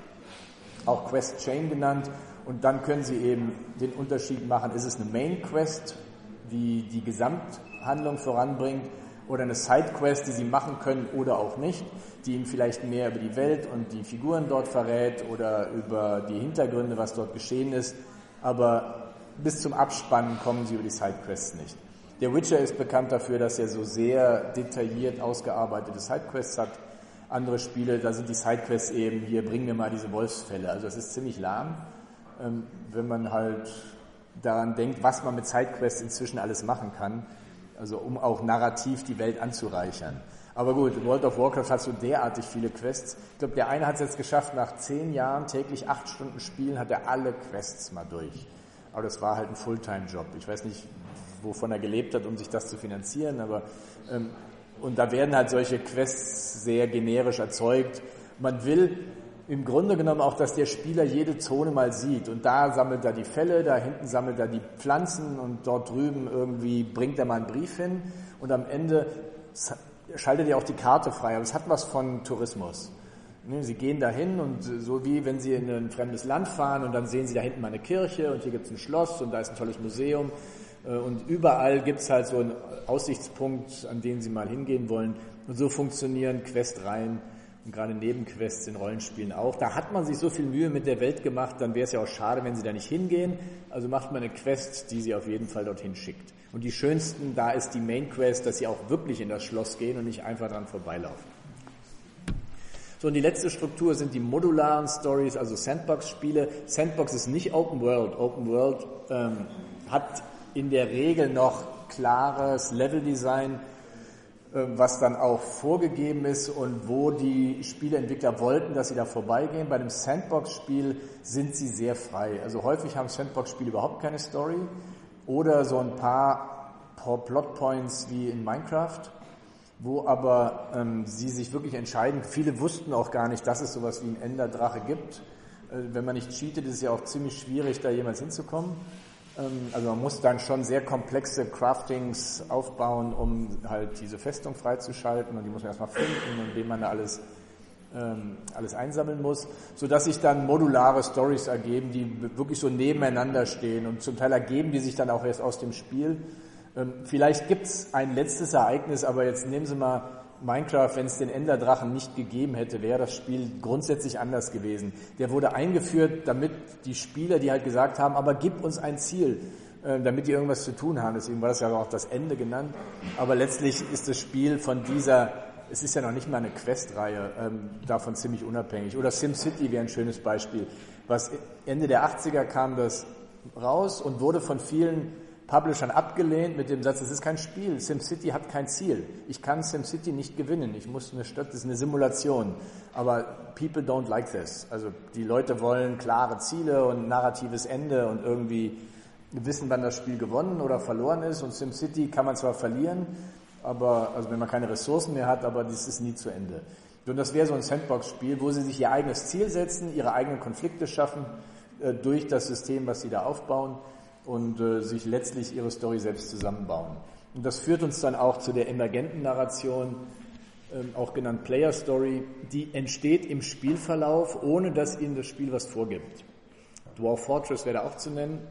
auch Quest Chain genannt, und dann können Sie eben den Unterschied machen, ist es eine Main Quest, die die Gesamthandlung voranbringt, oder eine Sidequest, die Sie machen können oder auch nicht, die Ihnen vielleicht mehr über die Welt und die Figuren dort verrät oder über die Hintergründe, was dort geschehen ist, aber bis zum Abspannen kommen Sie über die Sidequests nicht. Der Witcher ist bekannt dafür, dass er so sehr detailliert ausgearbeitete Sidequests hat. Andere Spiele, da sind die Sidequests eben, hier, bring mir mal diese Wolfsfälle. Also das ist ziemlich lahm, wenn man halt daran denkt, was man mit Sidequests inzwischen alles machen kann, also um auch narrativ die Welt anzureichern. Aber gut, World of Warcraft hat so derartig viele Quests. Ich glaube, der eine hat es jetzt geschafft, nach zehn Jahren täglich acht Stunden Spielen hat er alle Quests mal durch. Aber das war halt ein Fulltime-Job. Ich weiß nicht, wovon er gelebt hat, um sich das zu finanzieren, aber ähm, und da werden halt solche Quests sehr generisch erzeugt. Man will im Grunde genommen auch, dass der Spieler jede Zone mal sieht und da sammelt er die Fälle, da hinten sammelt er die Pflanzen und dort drüben irgendwie bringt er mal einen Brief hin und am Ende schaltet er auch die Karte frei. Aber es hat was von Tourismus. Sie gehen dahin und so wie wenn Sie in ein fremdes Land fahren und dann sehen Sie da hinten mal eine Kirche und hier gibt es ein Schloss und da ist ein tolles Museum. Und überall gibt es halt so einen Aussichtspunkt, an den sie mal hingehen wollen. Und so funktionieren Questreihen und gerade Nebenquests in Rollenspielen auch. Da hat man sich so viel Mühe mit der Welt gemacht, dann wäre es ja auch schade, wenn sie da nicht hingehen. Also macht man eine Quest, die sie auf jeden Fall dorthin schickt. Und die schönsten, da ist die Main Quest, dass sie auch wirklich in das Schloss gehen und nicht einfach dran vorbeilaufen. So, und die letzte Struktur sind die modularen Stories, also Sandbox-Spiele. Sandbox ist nicht Open World. Open World ähm, hat in der Regel noch klares Leveldesign, was dann auch vorgegeben ist und wo die Spieleentwickler wollten, dass sie da vorbeigehen. Bei einem Sandbox-Spiel sind sie sehr frei. Also häufig haben Sandbox-Spiele überhaupt keine Story oder so ein paar Plotpoints wie in Minecraft, wo aber ähm, sie sich wirklich entscheiden. Viele wussten auch gar nicht, dass es sowas wie einen Enderdrache gibt. Äh, wenn man nicht cheatet, ist es ja auch ziemlich schwierig, da jemals hinzukommen. Also man muss dann schon sehr komplexe Craftings aufbauen, um halt diese Festung freizuschalten, und die muss man erstmal finden, indem man da alles, ähm, alles einsammeln muss, sodass sich dann modulare Stories ergeben, die wirklich so nebeneinander stehen, und zum Teil ergeben die sich dann auch erst aus dem Spiel. Ähm, vielleicht gibt's ein letztes Ereignis, aber jetzt nehmen Sie mal Minecraft, wenn es den Enderdrachen nicht gegeben hätte, wäre das Spiel grundsätzlich anders gewesen. Der wurde eingeführt, damit die Spieler, die halt gesagt haben, aber gib uns ein Ziel, äh, damit die irgendwas zu tun haben. Deswegen war das ja auch das Ende genannt. Aber letztlich ist das Spiel von dieser, es ist ja noch nicht mal eine Questreihe, ähm, davon ziemlich unabhängig. Oder SimCity wäre ein schönes Beispiel. Was Ende der achtziger kam das raus und wurde von vielen Publishern abgelehnt mit dem Satz, es ist kein Spiel, SimCity hat kein Ziel. Ich kann SimCity nicht gewinnen, ich muss eine Stadt, das ist eine Simulation. Aber people don't like this. Also die Leute wollen klare Ziele und narratives Ende und irgendwie wissen, wann das Spiel gewonnen oder verloren ist. Und SimCity kann man zwar verlieren, aber also wenn man keine Ressourcen mehr hat, aber das ist nie zu Ende. Und das wäre so ein Sandbox-Spiel, wo sie sich ihr eigenes Ziel setzen, ihre eigenen Konflikte schaffen äh, durch das System, was sie da aufbauen, und äh, sich letztlich ihre Story selbst zusammenbauen. Und das führt uns dann auch zu der emergenten Narration, ähm, auch genannt Player Story, die entsteht im Spielverlauf, ohne dass ihnen das Spiel was vorgibt. Dwarf Fortress wäre da auch zu nennen.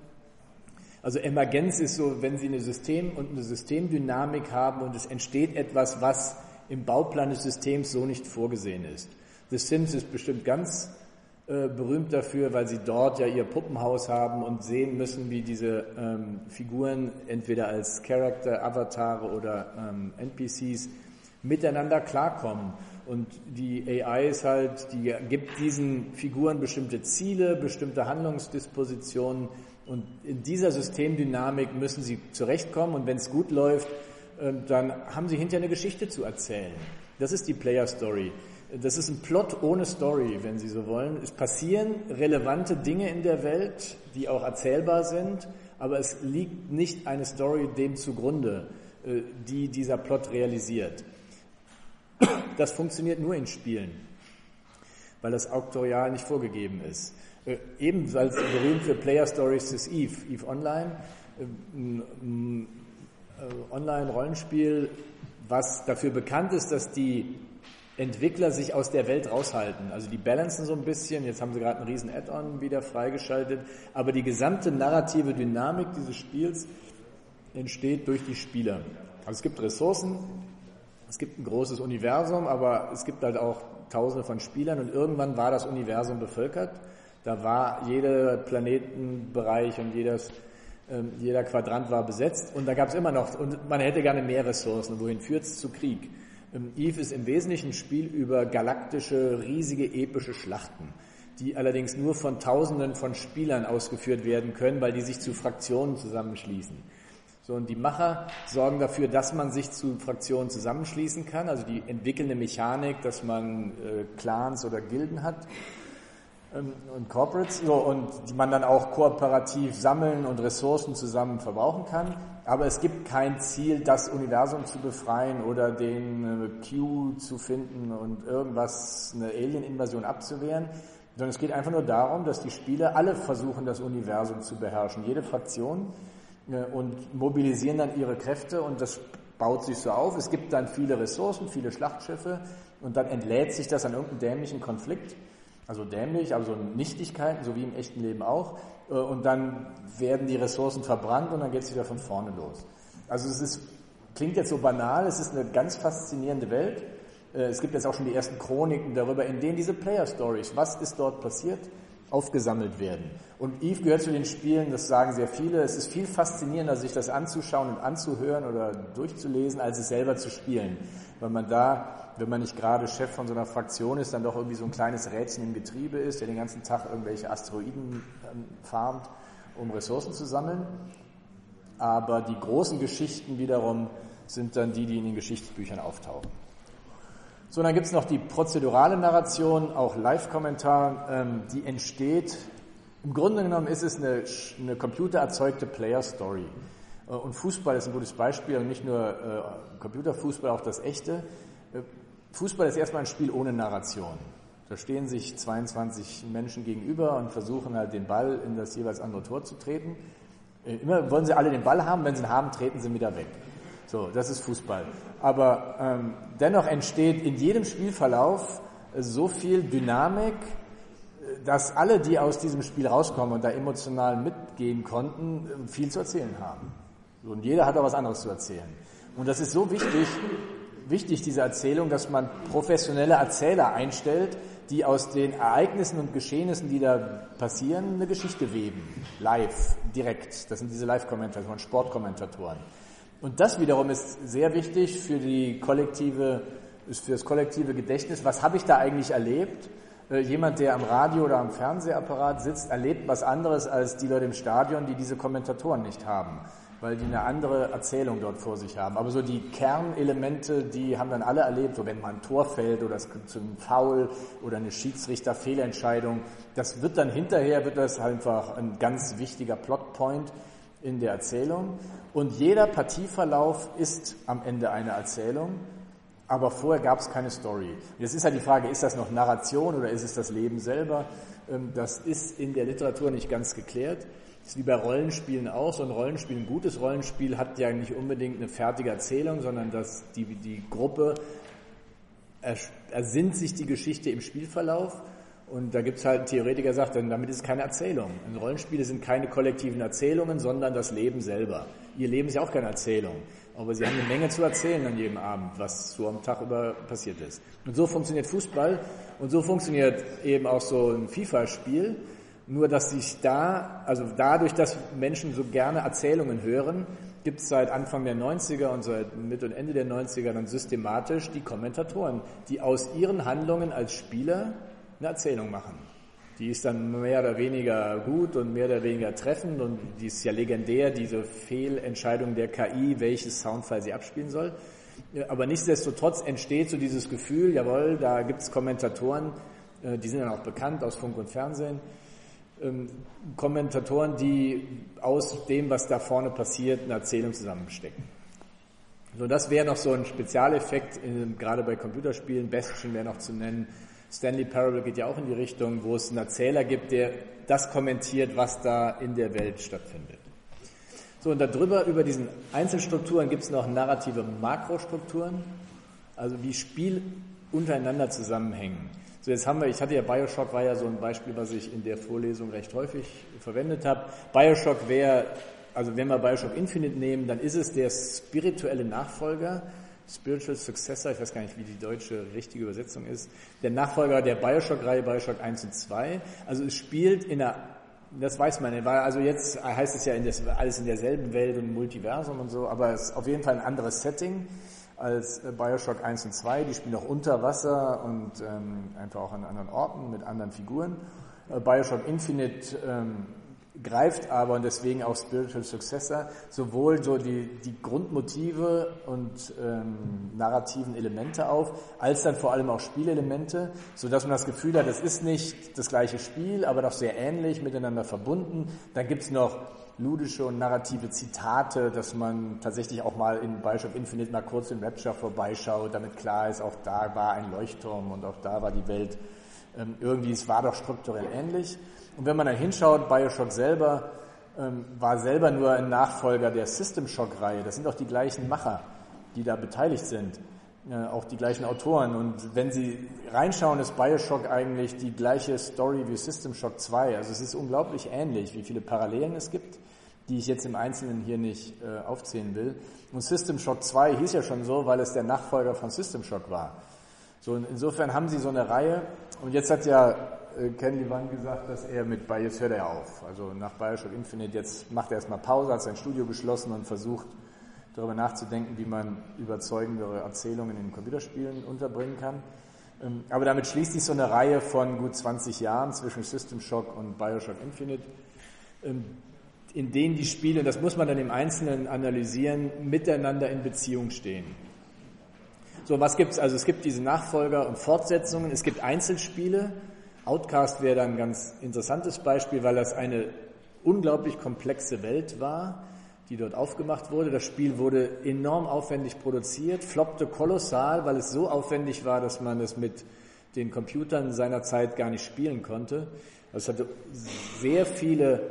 Also Emergenz ist so, wenn Sie eine System- und eine Systemdynamik haben und es entsteht etwas, was im Bauplan des Systems so nicht vorgesehen ist. The Sims ist bestimmt ganz berühmt dafür, weil sie dort ja ihr Puppenhaus haben und sehen müssen, wie diese ähm, Figuren entweder als Charakter, Avatare oder ähm, N P Cs miteinander klarkommen. Und die A I ist halt, die gibt diesen Figuren bestimmte Ziele, bestimmte Handlungsdispositionen, und in dieser Systemdynamik müssen sie zurechtkommen, und wenn es gut läuft, äh, dann haben sie hinterher eine Geschichte zu erzählen. Das ist die Player Story. Das ist ein Plot ohne Story, wenn Sie so wollen. Es passieren relevante Dinge in der Welt, die auch erzählbar sind, aber es liegt nicht eine Story dem zugrunde, die dieser Plot realisiert. Das funktioniert nur in Spielen, weil das Auktorial nicht vorgegeben ist. Ebenfalls berühmt für Player Stories ist Eve, Eve Online, ein Online-Rollenspiel, was dafür bekannt ist, dass die Entwickler sich aus der Welt raushalten. Also die balancen so ein bisschen, jetzt haben sie gerade einen riesen Add-on wieder freigeschaltet, aber die gesamte narrative Dynamik dieses Spiels entsteht durch die Spieler. Also es gibt Ressourcen, es gibt ein großes Universum, aber es gibt halt auch Tausende von Spielern, und irgendwann war das Universum bevölkert. Da war jeder Planetenbereich und jedes, äh, jeder Quadrant war besetzt, und da gab es immer noch, und man hätte gerne mehr Ressourcen. Wohin führt es? Zu Krieg. Eve ist im Wesentlichen ein Spiel über galaktische, riesige, epische Schlachten, die allerdings nur von Tausenden von Spielern ausgeführt werden können, weil die sich zu Fraktionen zusammenschließen. So, und die Macher sorgen dafür, dass man sich zu Fraktionen zusammenschließen kann, also die entwickeln eine Mechanik, dass man äh, Clans oder Gilden hat ähm, und Corporates, so, und die man dann auch kooperativ sammeln und Ressourcen zusammen verbrauchen kann. Aber es gibt kein Ziel, das Universum zu befreien oder den äh, Q zu finden und irgendwas, eine Alien-Invasion abzuwehren, sondern es geht einfach nur darum, dass die Spieler alle versuchen, das Universum zu beherrschen, jede Fraktion, äh, und mobilisieren dann ihre Kräfte, und das baut sich so auf. Es gibt dann viele Ressourcen, viele Schlachtschiffe, und dann entlädt sich das an irgendeinem dämlichen Konflikt. Also dämlich, also Nichtigkeiten, so wie im echten Leben auch. Und dann werden die Ressourcen verbrannt und dann geht es wieder von vorne los. Also es ist, klingt jetzt so banal, es ist eine ganz faszinierende Welt. Es gibt jetzt auch schon die ersten Chroniken darüber, in denen diese Player-Stories, was ist dort passiert, aufgesammelt werden. Und Eve gehört zu den Spielen, das sagen sehr viele, es ist viel faszinierender, sich das anzuschauen und anzuhören oder durchzulesen, als es selber zu spielen. Weil man da, wenn man nicht gerade Chef von so einer Fraktion ist, dann doch irgendwie so ein kleines Rädchen im Getriebe ist, der den ganzen Tag irgendwelche Asteroiden farmt, um Ressourcen zu sammeln. Aber die großen Geschichten wiederum sind dann die, die in den Geschichtsbüchern auftauchen. So, dann gibt es noch die prozedurale Narration, auch Live-Kommentar, ähm, die entsteht. Im Grunde genommen ist es eine, eine computererzeugte Player-Story. Äh, und Fußball ist ein gutes Beispiel, und nicht nur äh, Computerfußball, auch das echte. Äh, Fußball ist erstmal ein Spiel ohne Narration. Da stehen sich zweiundzwanzig Menschen gegenüber und versuchen halt den Ball in das jeweils andere Tor zu treten. Äh, immer wollen sie alle den Ball haben, wenn sie ihn haben, treten sie wieder weg. So, das ist Fußball. Aber ähm, dennoch entsteht in jedem Spielverlauf äh, so viel Dynamik, äh, dass alle, die aus diesem Spiel rauskommen und da emotional mitgehen konnten, äh, viel zu erzählen haben. So, und jeder hat auch was anderes zu erzählen. Und das ist so wichtig, wichtig diese Erzählung, dass man professionelle Erzähler einstellt, die aus den Ereignissen und Geschehnissen, die da passieren, eine Geschichte weben. Live, direkt. Das sind diese Live-Kommentatoren, Sportkommentatoren. Und das wiederum ist sehr wichtig für die kollektive, für das kollektive Gedächtnis. Was habe ich da eigentlich erlebt? Äh, jemand, der am Radio oder am Fernsehapparat sitzt, erlebt was anderes als die Leute im Stadion, die diese Kommentatoren nicht haben, weil die eine andere Erzählung dort vor sich haben. Aber so die Kernelemente, die haben dann alle erlebt, so wenn mal ein Tor fällt oder es kommt zu einem Foul oder eine Schiedsrichter-Fehlentscheidung, das wird dann hinterher, wird das einfach ein ganz wichtiger Plotpoint in der Erzählung. Und jeder Partieverlauf ist am Ende eine Erzählung, aber vorher gab es keine Story. Jetzt ist halt die Frage, ist das noch Narration oder ist es das Leben selber? Das ist in der Literatur nicht ganz geklärt. Das ist wie bei Rollenspielen auch. So ein Rollenspiel, ein gutes Rollenspiel hat ja nicht unbedingt eine fertige Erzählung, sondern dass die, die Gruppe ersinnt sich die Geschichte im Spielverlauf. Und da gibt es halt einen Theoretiker, der sagt, damit ist es keine Erzählung. Und Rollenspiele sind keine kollektiven Erzählungen, sondern das Leben selber. Ihr Leben ist ja auch keine Erzählung, aber sie haben eine Menge zu erzählen an jedem Abend, was so am Tag über passiert ist. Und so funktioniert Fußball und so funktioniert eben auch so ein FIFA-Spiel, nur dass sich da, also dadurch, dass Menschen so gerne Erzählungen hören, gibt es seit Anfang der neunziger und seit Mitte und Ende der neunziger dann systematisch die Kommentatoren, die aus ihren Handlungen als Spieler eine Erzählung machen. Die ist dann mehr oder weniger gut und mehr oder weniger treffend und die ist ja legendär, diese Fehlentscheidung der K I, welches Soundfile sie abspielen soll. Aber nichtsdestotrotz entsteht so dieses Gefühl, jawohl, da gibt es Kommentatoren, die sind dann auch bekannt aus Funk und Fernsehen, Kommentatoren, die aus dem, was da vorne passiert, eine Erzählung zusammenstecken. So, das wäre noch so ein Spezialeffekt, gerade bei Computerspielen. Bastion wäre noch zu nennen. Stanley Parable geht ja auch in die Richtung, wo es einen Erzähler gibt, der das kommentiert, was da in der Welt stattfindet. So, und darüber, über diesen Einzelstrukturen gibt es noch narrative Makrostrukturen, also wie Spiel untereinander zusammenhängen. So, jetzt haben wir, ich hatte ja Bioshock, war ja so ein Beispiel, was ich in der Vorlesung recht häufig verwendet habe. Bioshock wäre, also wenn wir Bioshock Infinite nehmen, dann ist es der spirituelle Nachfolger, Spiritual Successor, ich weiß gar nicht, wie die deutsche richtige Übersetzung ist, der Nachfolger der Bioshock-Reihe, Bioshock eins und zwei. Also es spielt in einer, das weiß man, weil also jetzt heißt es ja in das, alles in derselben Welt und Multiversum und so, aber es ist auf jeden Fall ein anderes Setting als Bioshock eins und zwei. Die spielen auch unter Wasser und ähm, einfach auch an anderen Orten mit anderen Figuren. Äh, Bioshock Infinite ähm, greift aber, und deswegen auch Spiritual Successor, sowohl so die, die Grundmotive und ähm, narrativen Elemente auf, als dann vor allem auch Spielelemente, sodass man das Gefühl hat, das ist nicht das gleiche Spiel, aber doch sehr ähnlich, miteinander verbunden. Dann gibt's noch ludische und narrative Zitate, dass man tatsächlich auch mal in Bioshock Infinite mal kurz in Rapture vorbeischaut, damit klar ist, auch da war ein Leuchtturm und auch da war die Welt ähm, irgendwie, es war doch strukturell ähnlich. Und wenn man dann hinschaut, Bioshock selber ähm, war selber nur ein Nachfolger der System Shock-Reihe. Das sind auch die gleichen Macher, die da beteiligt sind. äh, auch die gleichen Autoren. Und wenn Sie reinschauen, ist Bioshock eigentlich die gleiche Story wie System Shock zwei. Also es ist unglaublich ähnlich, wie viele Parallelen es gibt, die ich jetzt im Einzelnen hier nicht äh, aufzählen will. Und System Shock zwei hieß ja schon so, weil es der Nachfolger von System Shock war. So, insofern haben Sie so eine Reihe. Und jetzt hat ja äh, Ken Levine gesagt, dass er mit, jetzt hört er auf. Also nach Bioshock Infinite, jetzt macht er erstmal Pause, hat sein Studio geschlossen und versucht, darüber nachzudenken, wie man überzeugendere Erzählungen in Computerspielen unterbringen kann. Ähm, aber damit schließt sich so eine Reihe von gut zwanzig Jahren zwischen System Shock und Bioshock Infinite, ähm, in denen die Spiele, das muss man dann im Einzelnen analysieren, miteinander in Beziehung stehen. So, was gibt's? Also es gibt diese Nachfolger und Fortsetzungen, es gibt Einzelspiele. Outcast wäre dann ein ganz interessantes Beispiel, weil das eine unglaublich komplexe Welt war, die dort aufgemacht wurde. Das Spiel wurde enorm aufwendig produziert, floppte kolossal, weil es so aufwendig war, dass man es mit den Computern seiner Zeit gar nicht spielen konnte. Also es hatte sehr viele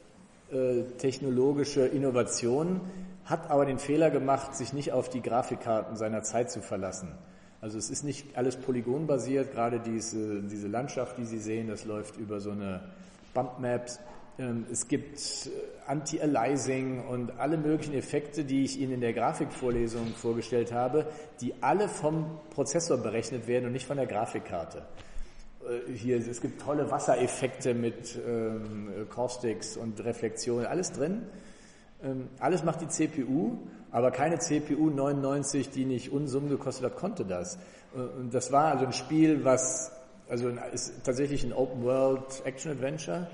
äh, technologische Innovationen, hat aber den Fehler gemacht, sich nicht auf die Grafikkarten seiner Zeit zu verlassen. Also es ist nicht alles polygonbasiert, gerade diese, diese Landschaft, die Sie sehen, das läuft über so eine Bumpmaps. Es gibt Anti-Aliasing und alle möglichen Effekte, die ich Ihnen in der Grafikvorlesung vorgestellt habe, die alle vom Prozessor berechnet werden und nicht von der Grafikkarte. Hier, es gibt tolle Wassereffekte mit ähm, Caustics und Reflexionen, alles drin. Ähm, alles macht die C P U, aber keine C P U neunundneunzig, die nicht Unsummen gekostet hat, konnte das. Und das war also ein Spiel, was, also ist tatsächlich ein Open-World-Action-Adventure,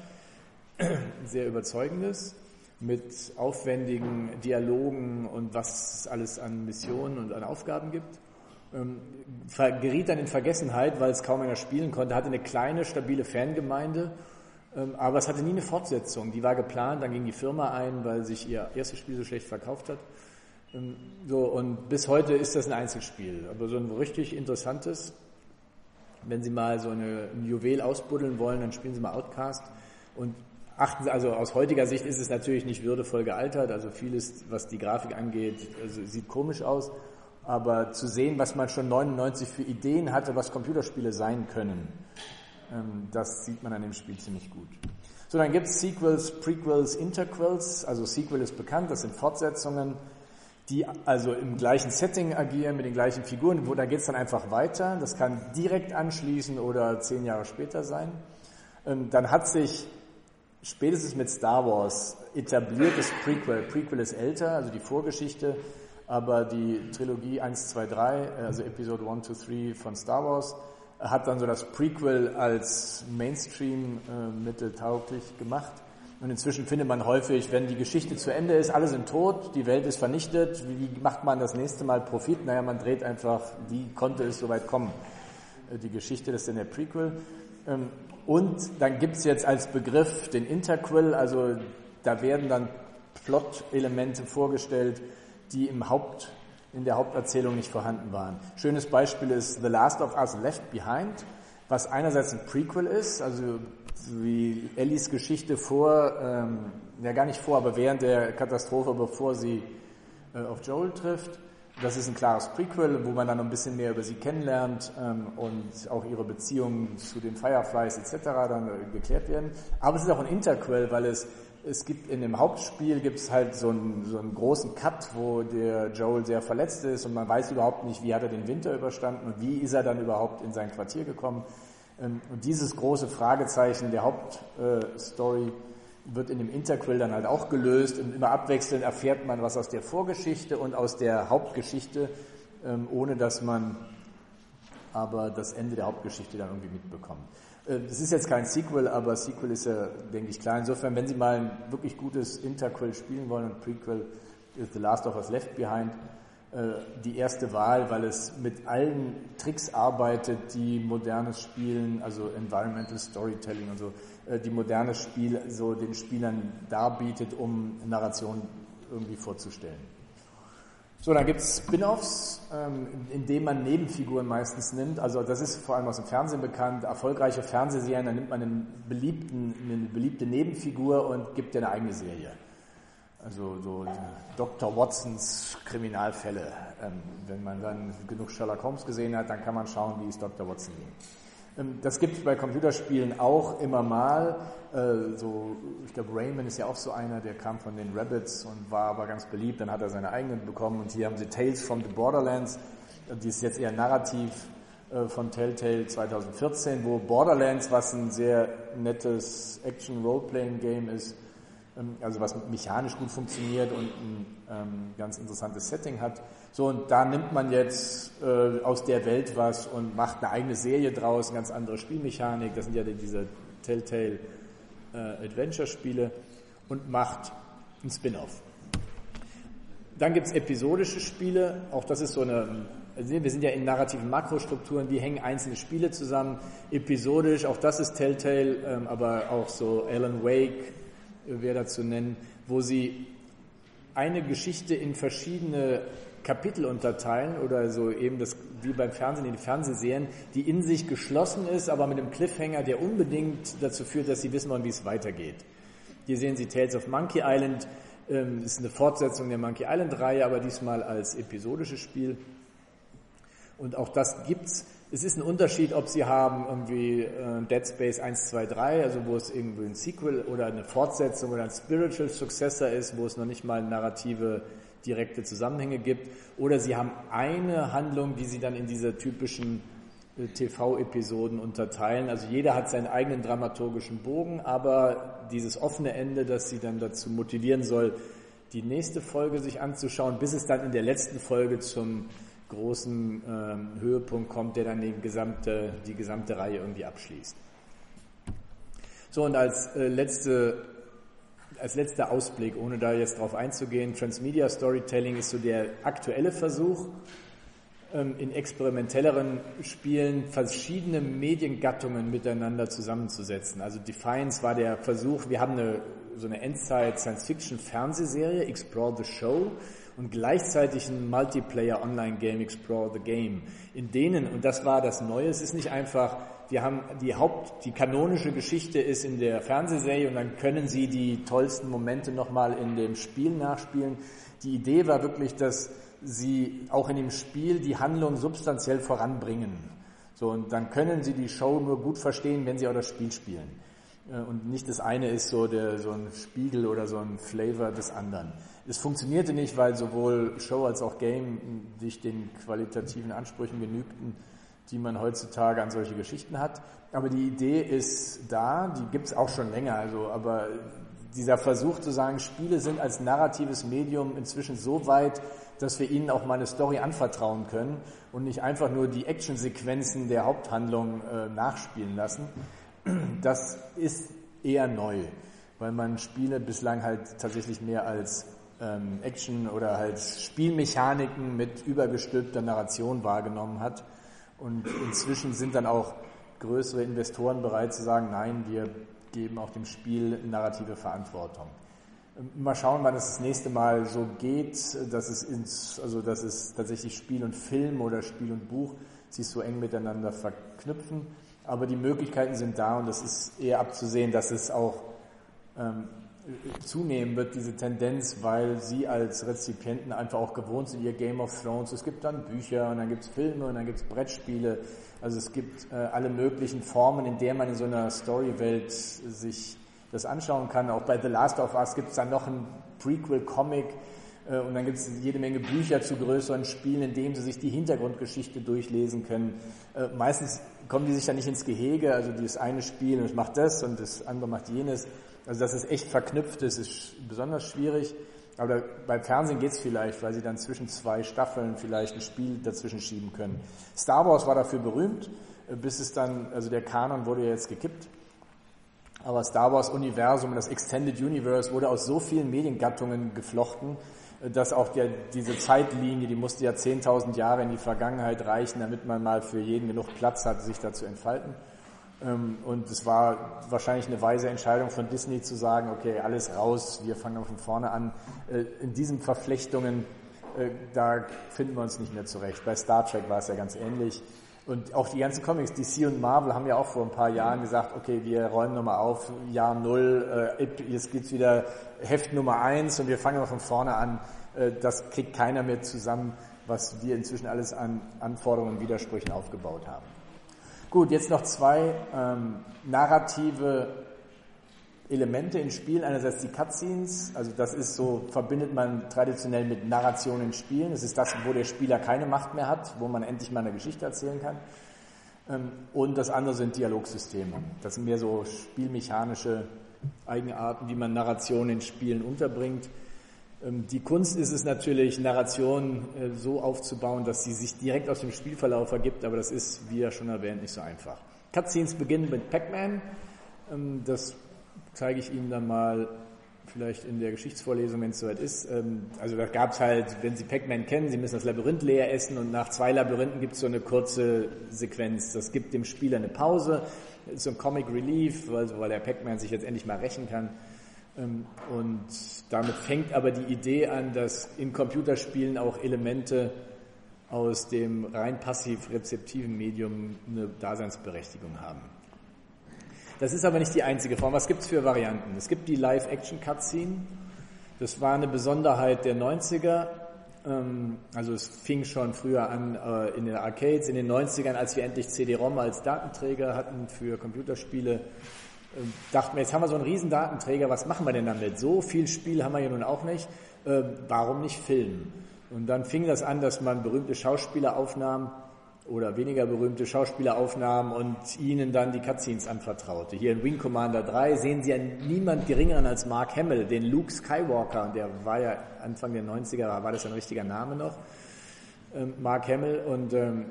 sehr überzeugendes, mit aufwendigen Dialogen und was es alles an Missionen und an Aufgaben gibt. Ähm, geriet dann in Vergessenheit, weil es kaum einer spielen konnte, hatte eine kleine, stabile Fangemeinde, ähm, aber es hatte nie eine Fortsetzung. Die war geplant, dann ging die Firma ein, weil sich ihr erstes Spiel so schlecht verkauft hat. Ähm, so, und bis heute ist das ein Einzelspiel, aber so ein richtig interessantes. Wenn Sie mal so eine, ein Juwel ausbuddeln wollen, dann spielen Sie mal Outcast und achten Sie, also aus heutiger Sicht ist es natürlich nicht würdevoll gealtert, also vieles, was die Grafik angeht, also sieht komisch aus, aber zu sehen, was man schon neunundneunzig für Ideen hatte, was Computerspiele sein können, ähm, das sieht man an dem Spiel ziemlich gut. So, dann gibt es Sequels, Prequels, Interquels, also Sequel ist bekannt, das sind Fortsetzungen, die also im gleichen Setting agieren, mit den gleichen Figuren, wo da geht es dann einfach weiter, das kann direkt anschließen oder zehn Jahre später sein. Ähm, dann hat sich spätestens mit Star Wars etabliert das Prequel. Prequel ist älter, also die Vorgeschichte, aber die Trilogie eins, zwei, drei, also Episode eins, zwei, drei von Star Wars, hat dann so das Prequel als Mainstream-Mittel tauglich gemacht. Und inzwischen findet man häufig, wenn die Geschichte zu Ende ist, alle sind tot, die Welt ist vernichtet, wie macht man das nächste Mal Profit? Naja, man dreht einfach, wie konnte es so weit kommen? Die Geschichte, das ist dann der Prequel. Und dann gibt es jetzt als Begriff den Interquel, also da werden dann Plot-Elemente vorgestellt, die im Haupt, in der Haupterzählung nicht vorhanden waren. Schönes Beispiel ist The Last of Us Left Behind, was einerseits ein Prequel ist, also wie Ellies Geschichte vor, ähm, ja gar nicht vor, aber während der Katastrophe, bevor sie äh, auf Joel trifft. Das ist ein klares Prequel, wo man dann noch ein bisschen mehr über sie kennenlernt ähm, und auch ihre Beziehungen zu den Fireflies et cetera dann äh, geklärt werden. Aber es ist auch ein Interquel, weil es es gibt in dem Hauptspiel gibt es halt so einen, so einen großen Cut, wo der Joel sehr verletzt ist und man weiß überhaupt nicht, wie hat er den Winter überstanden und wie ist er dann überhaupt in sein Quartier gekommen. Ähm, und dieses große Fragezeichen der Hauptstory äh, wird in dem Interquel dann halt auch gelöst und immer abwechselnd erfährt man was aus der Vorgeschichte und aus der Hauptgeschichte, ähm, ohne dass man aber das Ende der Hauptgeschichte dann irgendwie mitbekommt. Das ist jetzt kein Sequel, aber Sequel ist ja, denke ich, klar. Insofern, wenn Sie mal ein wirklich gutes Interquel spielen wollen und Prequel ist The Last of Us Left Behind die erste Wahl, weil es mit allen Tricks arbeitet, die modernes Spielen, also Environmental Storytelling und so, die modernes Spiel so den Spielern darbietet, um Narration irgendwie vorzustellen. So, dann gibt es Spin-offs, ähm, in denen man Nebenfiguren meistens nimmt. Also das ist vor allem aus dem Fernsehen bekannt. Erfolgreiche Fernsehserien, da nimmt man einen beliebten, eine beliebte Nebenfigur und gibt ihr eine eigene Serie. Also so Doktor Watsons Kriminalfälle. Ähm, wenn man dann genug Sherlock Holmes gesehen hat, dann kann man schauen, wie es Doktor Watson ging. Ähm, das gibt es bei Computerspielen auch immer mal. Äh, so, ich glaube, Rayman ist ja auch so einer, der kam von den Rabbids und war aber ganz beliebt. Dann hat er seine eigenen bekommen. Und hier haben sie Tales from the Borderlands. Die ist jetzt eher narrativ äh, von Telltale zwanzig vierzehn, wo Borderlands, was ein sehr nettes Action-Role-Playing-Game ist, also was mechanisch gut funktioniert und ein ähm, ganz interessantes Setting hat. So, und da nimmt man jetzt äh, aus der Welt was und macht eine eigene Serie draus, eine ganz andere Spielmechanik, das sind ja diese Telltale äh, Adventure-Spiele, und macht ein Spin-off. Dann gibt es episodische Spiele, auch das ist so eine, wir sind ja in narrativen Makrostrukturen, die hängen einzelne Spiele zusammen, episodisch, auch das ist Telltale, ähm, aber auch so Alan Wake, wäre da zu nennen, wo sie eine Geschichte in verschiedene Kapitel unterteilen oder so eben das wie beim Fernsehen in den Fernsehserien, die in sich geschlossen ist, aber mit einem Cliffhanger, der unbedingt dazu führt, dass sie wissen wollen, wie es weitergeht. Hier sehen Sie Tales of Monkey Island, ähm, ist eine Fortsetzung der Monkey Island-Reihe, aber diesmal als episodisches Spiel. Und auch das gibt's. Es ist ein Unterschied, ob Sie haben irgendwie äh, Dead Space eins, zwei, drei, also wo es irgendwie ein Sequel oder eine Fortsetzung oder ein Spiritual Successor ist, wo es noch nicht mal narrative, direkte Zusammenhänge gibt, oder Sie haben eine Handlung, die Sie dann in diese typischen äh, T V-Episoden unterteilen. Also jeder hat seinen eigenen dramaturgischen Bogen, aber dieses offene Ende, das Sie dann dazu motivieren soll, die nächste Folge sich anzuschauen, bis es dann in der letzten Folge zum großen ähm, Höhepunkt kommt, der dann die gesamte, die gesamte Reihe irgendwie abschließt. So, und als, äh, letzte, als letzter Ausblick, ohne da jetzt drauf einzugehen, Transmedia Storytelling ist so der aktuelle Versuch, ähm, in experimentelleren Spielen verschiedene Mediengattungen miteinander zusammenzusetzen. Also Defiance war der Versuch, wir haben eine, so eine Endzeit-Science-Fiction-Fernsehserie, Explore the Show, und gleichzeitig ein Multiplayer-Online-Game, Explore the Game, in denen, und das war das Neue, es ist nicht einfach, wir haben die Haupt, die kanonische Geschichte ist in der Fernsehserie und dann können Sie die tollsten Momente nochmal in dem Spiel nachspielen. Die Idee war wirklich, dass Sie auch in dem Spiel die Handlung substanziell voranbringen. So, und dann können Sie die Show nur gut verstehen, wenn Sie auch das Spiel spielen. Und nicht das eine ist so, der, so ein Spiegel oder so ein Flavor des anderen. Es funktionierte nicht, weil sowohl Show als auch Game nicht den qualitativen Ansprüchen genügten, die man heutzutage an solche Geschichten hat. Aber die Idee ist da, die gibt es auch schon länger. Also, aber dieser Versuch zu sagen, Spiele sind als narratives Medium inzwischen so weit, dass wir ihnen auch mal eine Story anvertrauen können und nicht einfach nur die Actionsequenzen der Haupthandlung äh, nachspielen lassen. Das ist eher neu, weil man Spiele bislang halt tatsächlich mehr als ähm, Action oder halt Spielmechaniken mit übergestülpter Narration wahrgenommen hat. Und inzwischen sind dann auch größere Investoren bereit zu sagen, nein, wir geben auch dem Spiel narrative Verantwortung. Mal schauen, wann es das nächste Mal so geht, dass es ins, also dass es tatsächlich Spiel und Film oder Spiel und Buch sich so eng miteinander verknüpfen. Aber die Möglichkeiten sind da und es ist eher abzusehen, dass es auch ähm, zunehmen wird, diese Tendenz, weil Sie als Rezipienten einfach auch gewohnt sind, Ihr Game of Thrones. Es gibt dann Bücher und dann gibt es Filme und dann gibt es Brettspiele. Also es gibt äh, alle möglichen Formen, in der man in so einer Storywelt sich das anschauen kann. Auch bei The Last of Us gibt es dann noch ein Prequel-Comic äh, und dann gibt es jede Menge Bücher zu größeren Spielen, in denen Sie sich die Hintergrundgeschichte durchlesen können. Äh, meistens kommen die sich ja nicht ins Gehege, also das eine Spiel und macht das und das andere macht jenes. Also dass es echt verknüpft ist, ist besonders schwierig. Aber beim Fernsehen geht's vielleicht, weil sie dann zwischen zwei Staffeln vielleicht ein Spiel dazwischen schieben können. Star Wars war dafür berühmt, bis es dann, also der Kanon wurde ja jetzt gekippt. Aber Star Wars Universum, das Extended Universe wurde aus so vielen Mediengattungen geflochten, dass auch der, diese Zeitlinie, die musste ja zehntausend Jahre in die Vergangenheit reichen, damit man mal für jeden genug Platz hatte, sich da zu entfalten. Und es war wahrscheinlich eine weise Entscheidung von Disney zu sagen, okay, alles raus, wir fangen von vorne an. In diesen Verflechtungen, da finden wir uns nicht mehr zurecht. Bei Star Trek war es ja ganz ähnlich. Und auch die ganzen Comics, D C und Marvel, haben ja auch vor ein paar Jahren gesagt, okay, wir räumen nochmal auf, Jahr Null, äh, jetzt gibt's wieder Heft Nummer eins und wir fangen mal von vorne an. Äh, das kriegt keiner mehr zusammen, was wir inzwischen alles an Anforderungen und Widersprüchen aufgebaut haben. Gut, jetzt noch zwei ähm, narrative Elemente in Spielen. Einerseits die Cutscenes, also das ist so, verbindet man traditionell mit Narration in Spielen. Das ist das, wo der Spieler keine Macht mehr hat, wo man endlich mal eine Geschichte erzählen kann. Ähm, und das andere sind Dialogsysteme. Das sind mehr so spielmechanische Eigenarten, wie man Narration in Spielen unterbringt. Die Kunst ist es natürlich, Narration so aufzubauen, dass sie sich direkt aus dem Spielverlauf ergibt, aber das ist, wie ja schon erwähnt, nicht so einfach. Cutscenes beginnen mit Pac-Man. Das zeige ich Ihnen dann mal vielleicht in der Geschichtsvorlesung, wenn es soweit ist. Also da gab es halt, wenn Sie Pac-Man kennen, Sie müssen das Labyrinth leer essen und nach zwei Labyrinthen gibt es so eine kurze Sequenz. Das gibt dem Spieler eine Pause, so ein Comic Relief, also weil der Pac-Man sich jetzt endlich mal rächen kann. Und damit fängt aber die Idee an, dass in Computerspielen auch Elemente aus dem rein passiv-rezeptiven Medium eine Daseinsberechtigung haben. Das ist aber nicht die einzige Form. Was gibt es für Varianten? Es gibt die Live-Action-Cutscene. Das war eine Besonderheit der neunziger. Also es fing schon früher an in den Arcades, in den neunzigern, als wir endlich C D-ROM als Datenträger hatten für Computerspiele. Dachten wir, jetzt haben wir so einen riesen Datenträger, was machen wir denn damit? So viel Spiel haben wir ja nun auch nicht, äh, warum nicht filmen? Und dann fing das an, dass man berühmte Schauspieler aufnahm oder weniger berühmte Schauspieler aufnahm und ihnen dann die Cutscenes anvertraute. Hier in Wing Commander drei sehen Sie ja niemand geringeren als Mark Hamill, den Luke Skywalker, und der war ja Anfang der neunziger, war das ein richtiger Name noch, ähm, Mark Hamill, und ähm,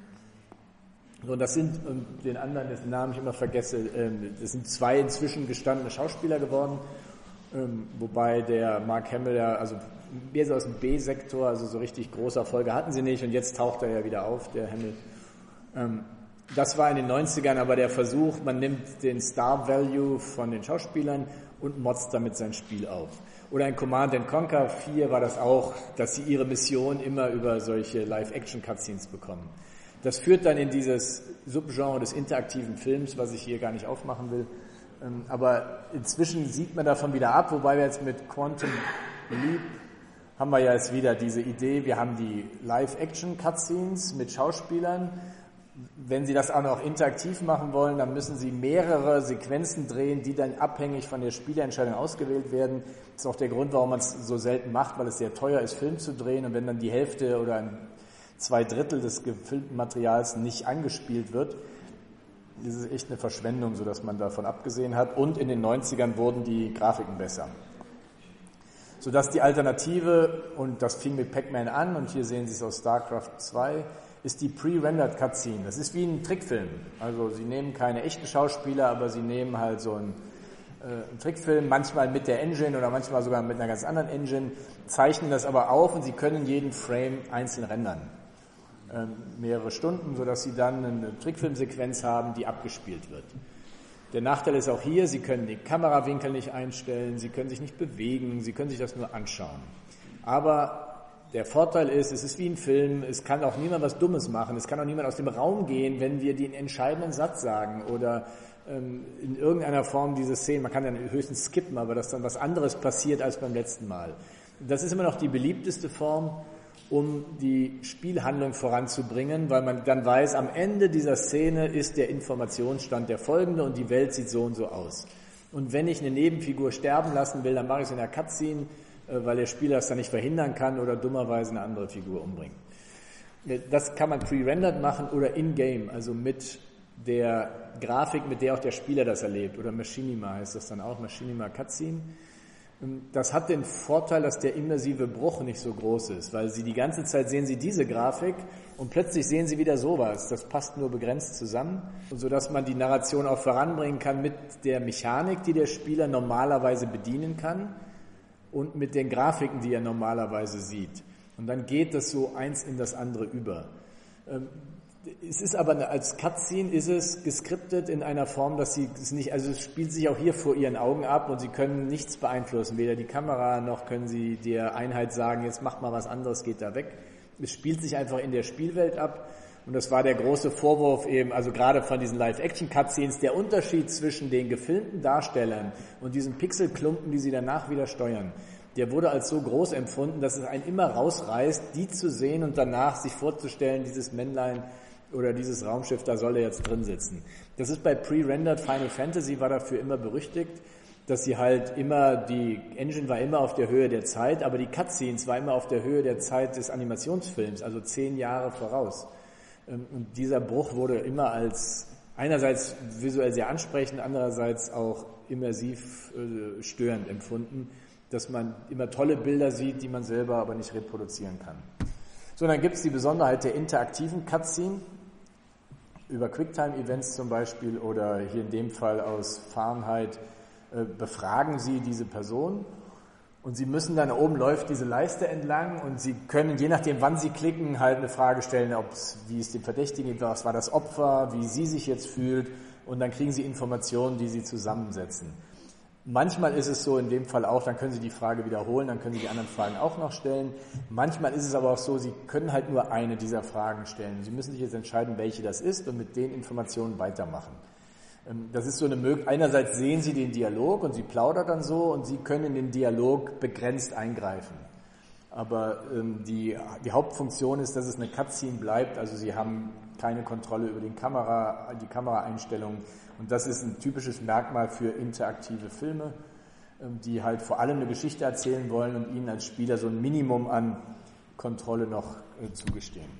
So, das sind, und den anderen, dessen Namen ich immer vergesse, das sind zwei inzwischen gestandene Schauspieler geworden, wobei der Mark Hamill, ja, also mehr so aus dem B-Sektor, also so richtig große Erfolge hatten sie nicht, und jetzt taucht er ja wieder auf, der Hamill. Das war in den neunzigern aber der Versuch, man nimmt den Star-Value von den Schauspielern und motzt damit sein Spiel auf. Oder in Command and Conquer vier war das auch, dass sie ihre Mission immer über solche Live-Action-Cutscenes bekommen. Das führt dann in dieses Subgenre des interaktiven Films, was ich hier gar nicht aufmachen will. Aber inzwischen sieht man davon wieder ab, wobei wir jetzt mit Quantum Leap haben wir ja jetzt wieder diese Idee, wir haben die Live-Action-Cutscenes mit Schauspielern. Wenn Sie das auch noch interaktiv machen wollen, dann müssen Sie mehrere Sequenzen drehen, die dann abhängig von der Spielerentscheidung ausgewählt werden. Das ist auch der Grund, warum man es so selten macht, weil es sehr teuer ist, Film zu drehen. Und wenn dann die Hälfte oder ein zwei Drittel des gefilmten Materials nicht angespielt wird, ist es echt eine Verschwendung, sodass man davon abgesehen hat. Und in den neunzigern wurden die Grafiken besser. Sodass die Alternative, und das fing mit Pac-Man an, und hier sehen Sie es aus StarCraft zwei, ist die Pre-Rendered Cutscene. Das ist wie ein Trickfilm. Also Sie nehmen keine echten Schauspieler, aber Sie nehmen halt so einen, äh, einen Trickfilm, manchmal mit der Engine oder manchmal sogar mit einer ganz anderen Engine, zeichnen das aber auf und Sie können jeden Frame einzeln rendern. Mehrere Stunden, sodass Sie dann eine Trickfilmsequenz haben, die abgespielt wird. Der Nachteil ist auch hier, Sie können den Kamerawinkel nicht einstellen, Sie können sich nicht bewegen, Sie können sich das nur anschauen. Aber der Vorteil ist, es ist wie ein Film, es kann auch niemand was Dummes machen, es kann auch niemand aus dem Raum gehen, wenn wir den entscheidenden Satz sagen oder ähm, in irgendeiner Form diese Szene, man kann dann höchstens skippen, aber dass dann was anderes passiert als beim letzten Mal. Das ist immer noch die beliebteste Form, um die Spielhandlung voranzubringen, weil man dann weiß, am Ende dieser Szene ist der Informationsstand der folgende und die Welt sieht so und so aus. Und wenn ich eine Nebenfigur sterben lassen will, dann mache ich es in der Cutscene, weil der Spieler es dann nicht verhindern kann oder dummerweise eine andere Figur umbringen. Das kann man pre-rendered machen oder in-game, also mit der Grafik, mit der auch der Spieler das erlebt. Oder Machinima heißt das dann auch, Machinima Cutscene. Das hat den Vorteil, dass der immersive Bruch nicht so groß ist, weil Sie die ganze Zeit sehen Sie diese Grafik und plötzlich sehen Sie wieder sowas. Das passt nur begrenzt zusammen, und so dass man die Narration auch voranbringen kann mit der Mechanik, die der Spieler normalerweise bedienen kann und mit den Grafiken, die er normalerweise sieht. Und dann geht das so eins in das andere über. Es ist aber, als Cutscene ist es geskriptet in einer Form, dass sie es nicht, also es spielt sich auch hier vor ihren Augen ab und sie können nichts beeinflussen, weder die Kamera noch können sie der Einheit sagen, jetzt macht mal was anderes, geht da weg. Es spielt sich einfach in der Spielwelt ab Und das war der große Vorwurf eben, also gerade von diesen Live-Action-Cutscenes, der Unterschied zwischen den gefilmten Darstellern und diesen Pixelklumpen, die sie danach wieder steuern, der wurde als so groß empfunden, dass es einen immer rausreißt, die zu sehen und danach sich vorzustellen, dieses Männlein oder dieses Raumschiff, da soll er jetzt drin sitzen. Das ist bei Pre-Rendered Final Fantasy, war dafür immer berüchtigt, dass sie halt immer, die Engine war immer auf der Höhe der Zeit, aber die Cutscenes war immer auf der Höhe der Zeit des Animationsfilms, also zehn Jahre voraus. Und dieser Bruch wurde immer als einerseits visuell sehr ansprechend, andererseits auch immersiv äh, störend empfunden, dass man immer tolle Bilder sieht, die man selber aber nicht reproduzieren kann. So, dann gibt es die Besonderheit der interaktiven Cutscene, über Quicktime-Events zum Beispiel oder hier in dem Fall aus Fahrenheit äh, befragen Sie diese Person und Sie müssen dann, oben läuft diese Leiste entlang und Sie können, je nachdem wann Sie klicken, halt eine Frage stellen, ob's, wie es dem Verdächtigen geht, was war das Opfer, wie sie sich jetzt fühlt und dann kriegen Sie Informationen, die Sie zusammensetzen. Manchmal ist es so, in dem Fall auch, dann können Sie die Frage wiederholen, dann können Sie die anderen Fragen auch noch stellen. Manchmal ist es aber auch so, Sie können halt nur eine dieser Fragen stellen. Sie müssen sich jetzt entscheiden, welche das ist und mit den Informationen weitermachen. Das ist so eine Möglichkeit. Einerseits sehen Sie den Dialog und Sie plaudern dann so und Sie können in den Dialog begrenzt eingreifen. Aber ähm, die, die Hauptfunktion ist, dass es eine Cutscene bleibt, also Sie haben keine Kontrolle über den Kamera, die Kameraeinstellungen. Und das ist ein typisches Merkmal für interaktive Filme, die halt vor allem eine Geschichte erzählen wollen und ihnen als Spieler so ein Minimum an Kontrolle noch äh, zugestehen.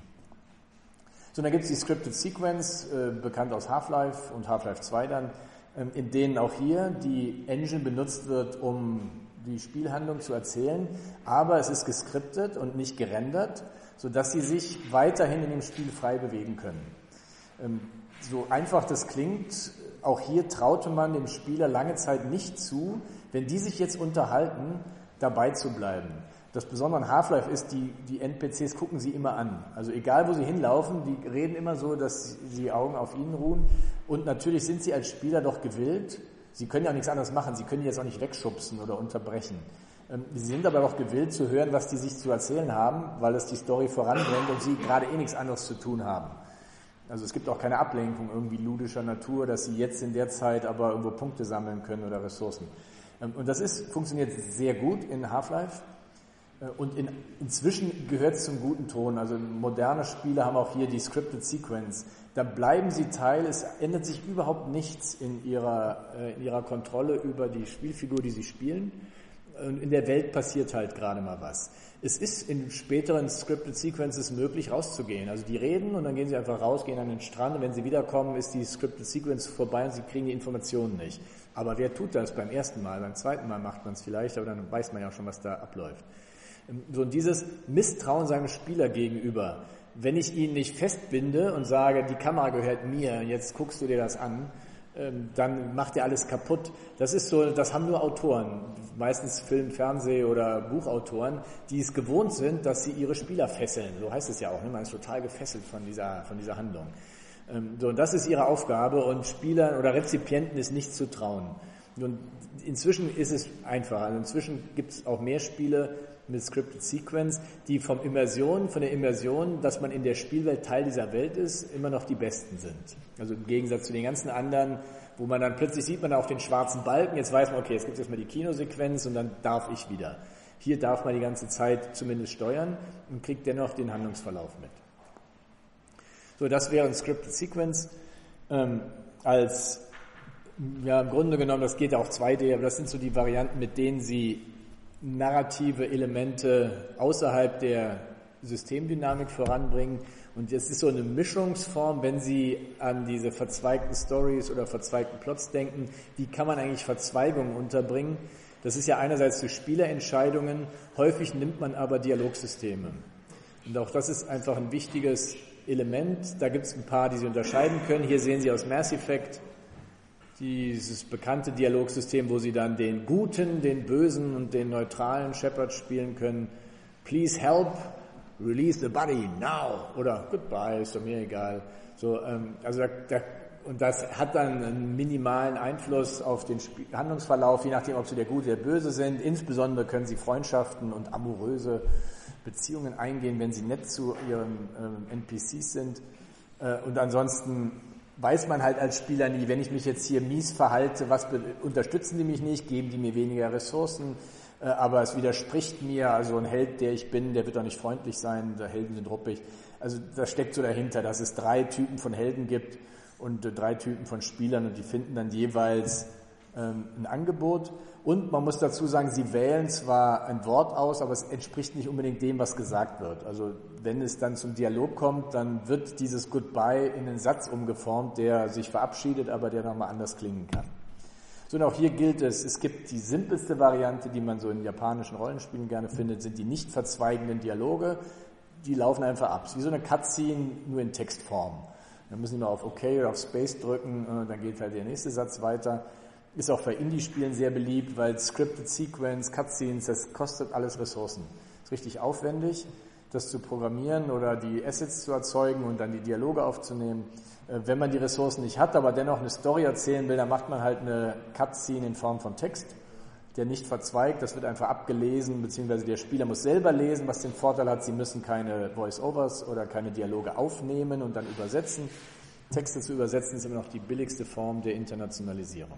So, dann gibt es die Scripted Sequence, äh, bekannt aus Half-Life und Half-Life zwei dann, äh, in denen auch hier die Engine benutzt wird, um die Spielhandlung zu erzählen, aber es ist geskriptet und nicht gerendert, sodass sie sich weiterhin in dem Spiel frei bewegen können. Ähm, so einfach das klingt, auch hier traute man dem Spieler lange Zeit nicht zu, wenn die sich jetzt unterhalten, dabei zu bleiben. Das Besondere an Half-Life ist, die, die N P Cs gucken sie immer an. Also egal, wo sie hinlaufen, die reden immer so, dass die Augen auf ihnen ruhen. Und natürlich sind sie als Spieler doch gewillt, sie können ja auch nichts anderes machen, sie können die jetzt auch nicht wegschubsen oder unterbrechen. Sie sind aber doch gewillt zu hören, was die sich zu erzählen haben, weil es die Story voranbringt und sie gerade eh nichts anderes zu tun haben. Also es gibt auch keine Ablenkung irgendwie ludischer Natur, dass sie jetzt in der Zeit aber irgendwo Punkte sammeln können oder Ressourcen. Und das ist, funktioniert sehr gut in Half-Life. Und in, inzwischen gehört es zum guten Ton. Also moderne Spiele haben auch hier die Scripted Sequence. Da bleiben sie Teil, es ändert sich überhaupt nichts in ihrer, in ihrer Kontrolle über die Spielfigur, die sie spielen. Und in der Welt passiert halt gerade mal was. Es ist in späteren Scripted Sequences möglich, rauszugehen. Also die reden und dann gehen sie einfach raus, gehen an den Strand und wenn sie wiederkommen, ist die Scripted Sequence vorbei und sie kriegen die Informationen nicht. Aber wer tut das beim ersten Mal? Beim zweiten Mal macht man es vielleicht, aber dann weiß man ja schon, was da abläuft. So, und dieses Misstrauen seinem Spieler gegenüber, wenn ich ihn nicht festbinde und sage, die Kamera gehört mir, jetzt guckst du dir das an, dann macht er alles kaputt. Das ist so, das haben nur Autoren, meistens Film-, Fernseh- oder Buchautoren, die es gewohnt sind, dass sie ihre Spieler fesseln. So heißt es ja auch, ne? Man ist total gefesselt von dieser, von dieser Handlung. So, und das ist ihre Aufgabe und Spielern oder Rezipienten ist nicht zu trauen. Und inzwischen ist es einfacher. Also inzwischen gibt es auch mehr Spiele mit Scripted Sequence, die vom Immersion, von der Immersion, dass man in der Spielwelt Teil dieser Welt ist, immer noch die besten sind. Also im Gegensatz zu den ganzen anderen, wo man dann plötzlich sieht man auf den schwarzen Balken, jetzt weiß man, okay, jetzt gibt es erstmal die Kinosequenz und dann darf ich wieder. Hier darf man die ganze Zeit zumindest steuern und kriegt dennoch den Handlungsverlauf mit. So, das wäre ein Scripted Sequence ähm, als, ja, im Grunde genommen, das geht ja auch zwei D, aber das sind so die Varianten, mit denen Sie narrative Elemente außerhalb der Systemdynamik voranbringen. Und es ist so eine Mischungsform, wenn Sie an diese verzweigten Stories oder verzweigten Plots denken, wie kann man eigentlich Verzweigungen unterbringen? Das ist ja einerseits durch Spielerentscheidungen, häufig nimmt man aber Dialogsysteme. Und auch das ist einfach ein wichtiges Element. Da gibt es ein paar, die Sie unterscheiden können. Hier sehen Sie aus Mass Effect dieses bekannte Dialogsystem, wo Sie dann den Guten, den Bösen und den neutralen Shepard spielen können. Please help, release the body now oder goodbye, ist doch mir egal. So, ähm, also da, da, und das hat dann einen minimalen Einfluss auf den Spiel- Handlungsverlauf, je nachdem, ob Sie der Gute, der Böse sind. Insbesondere können Sie Freundschaften und amoröse Beziehungen eingehen, wenn Sie nett zu Ihren ähm, N P Cs sind. Und ansonsten weiß man halt als Spieler nie, wenn ich mich jetzt hier mies verhalte, was unterstützen die mich nicht, geben die mir weniger Ressourcen, aber es widerspricht mir, also ein Held, der ich bin, der wird doch nicht freundlich sein, der Helden sind ruppig. Also das steckt so dahinter, dass es drei Typen von Helden gibt und drei Typen von Spielern und die finden dann jeweils ähm, ein Angebot. Und man muss dazu sagen, sie wählen zwar ein Wort aus, aber es entspricht nicht unbedingt dem, was gesagt wird. Also wenn es dann zum Dialog kommt, dann wird dieses Goodbye in einen Satz umgeformt, der sich verabschiedet, aber der nochmal anders klingen kann. So, und auch hier gilt es, es gibt die simpelste Variante, die man so in japanischen Rollenspielen gerne findet, sind die nicht verzweigenden Dialoge. Die laufen einfach ab. Es ist wie so eine Cutscene, nur in Textform. Dann müssen wir auf OK oder auf Space drücken, dann geht halt der nächste Satz weiter. Ist auch bei Indie-Spielen sehr beliebt, weil Scripted Sequence, Cutscenes, das kostet alles Ressourcen. Ist richtig aufwendig, das zu programmieren oder die Assets zu erzeugen und dann die Dialoge aufzunehmen. Wenn man die Ressourcen nicht hat, aber dennoch eine Story erzählen will, dann macht man halt eine Cutscene in Form von Text, der nicht verzweigt. Das wird einfach abgelesen, beziehungsweise der Spieler muss selber lesen, was den Vorteil hat, sie müssen keine Voice-Overs oder keine Dialoge aufnehmen und dann übersetzen. Texte zu übersetzen ist immer noch die billigste Form der Internationalisierung.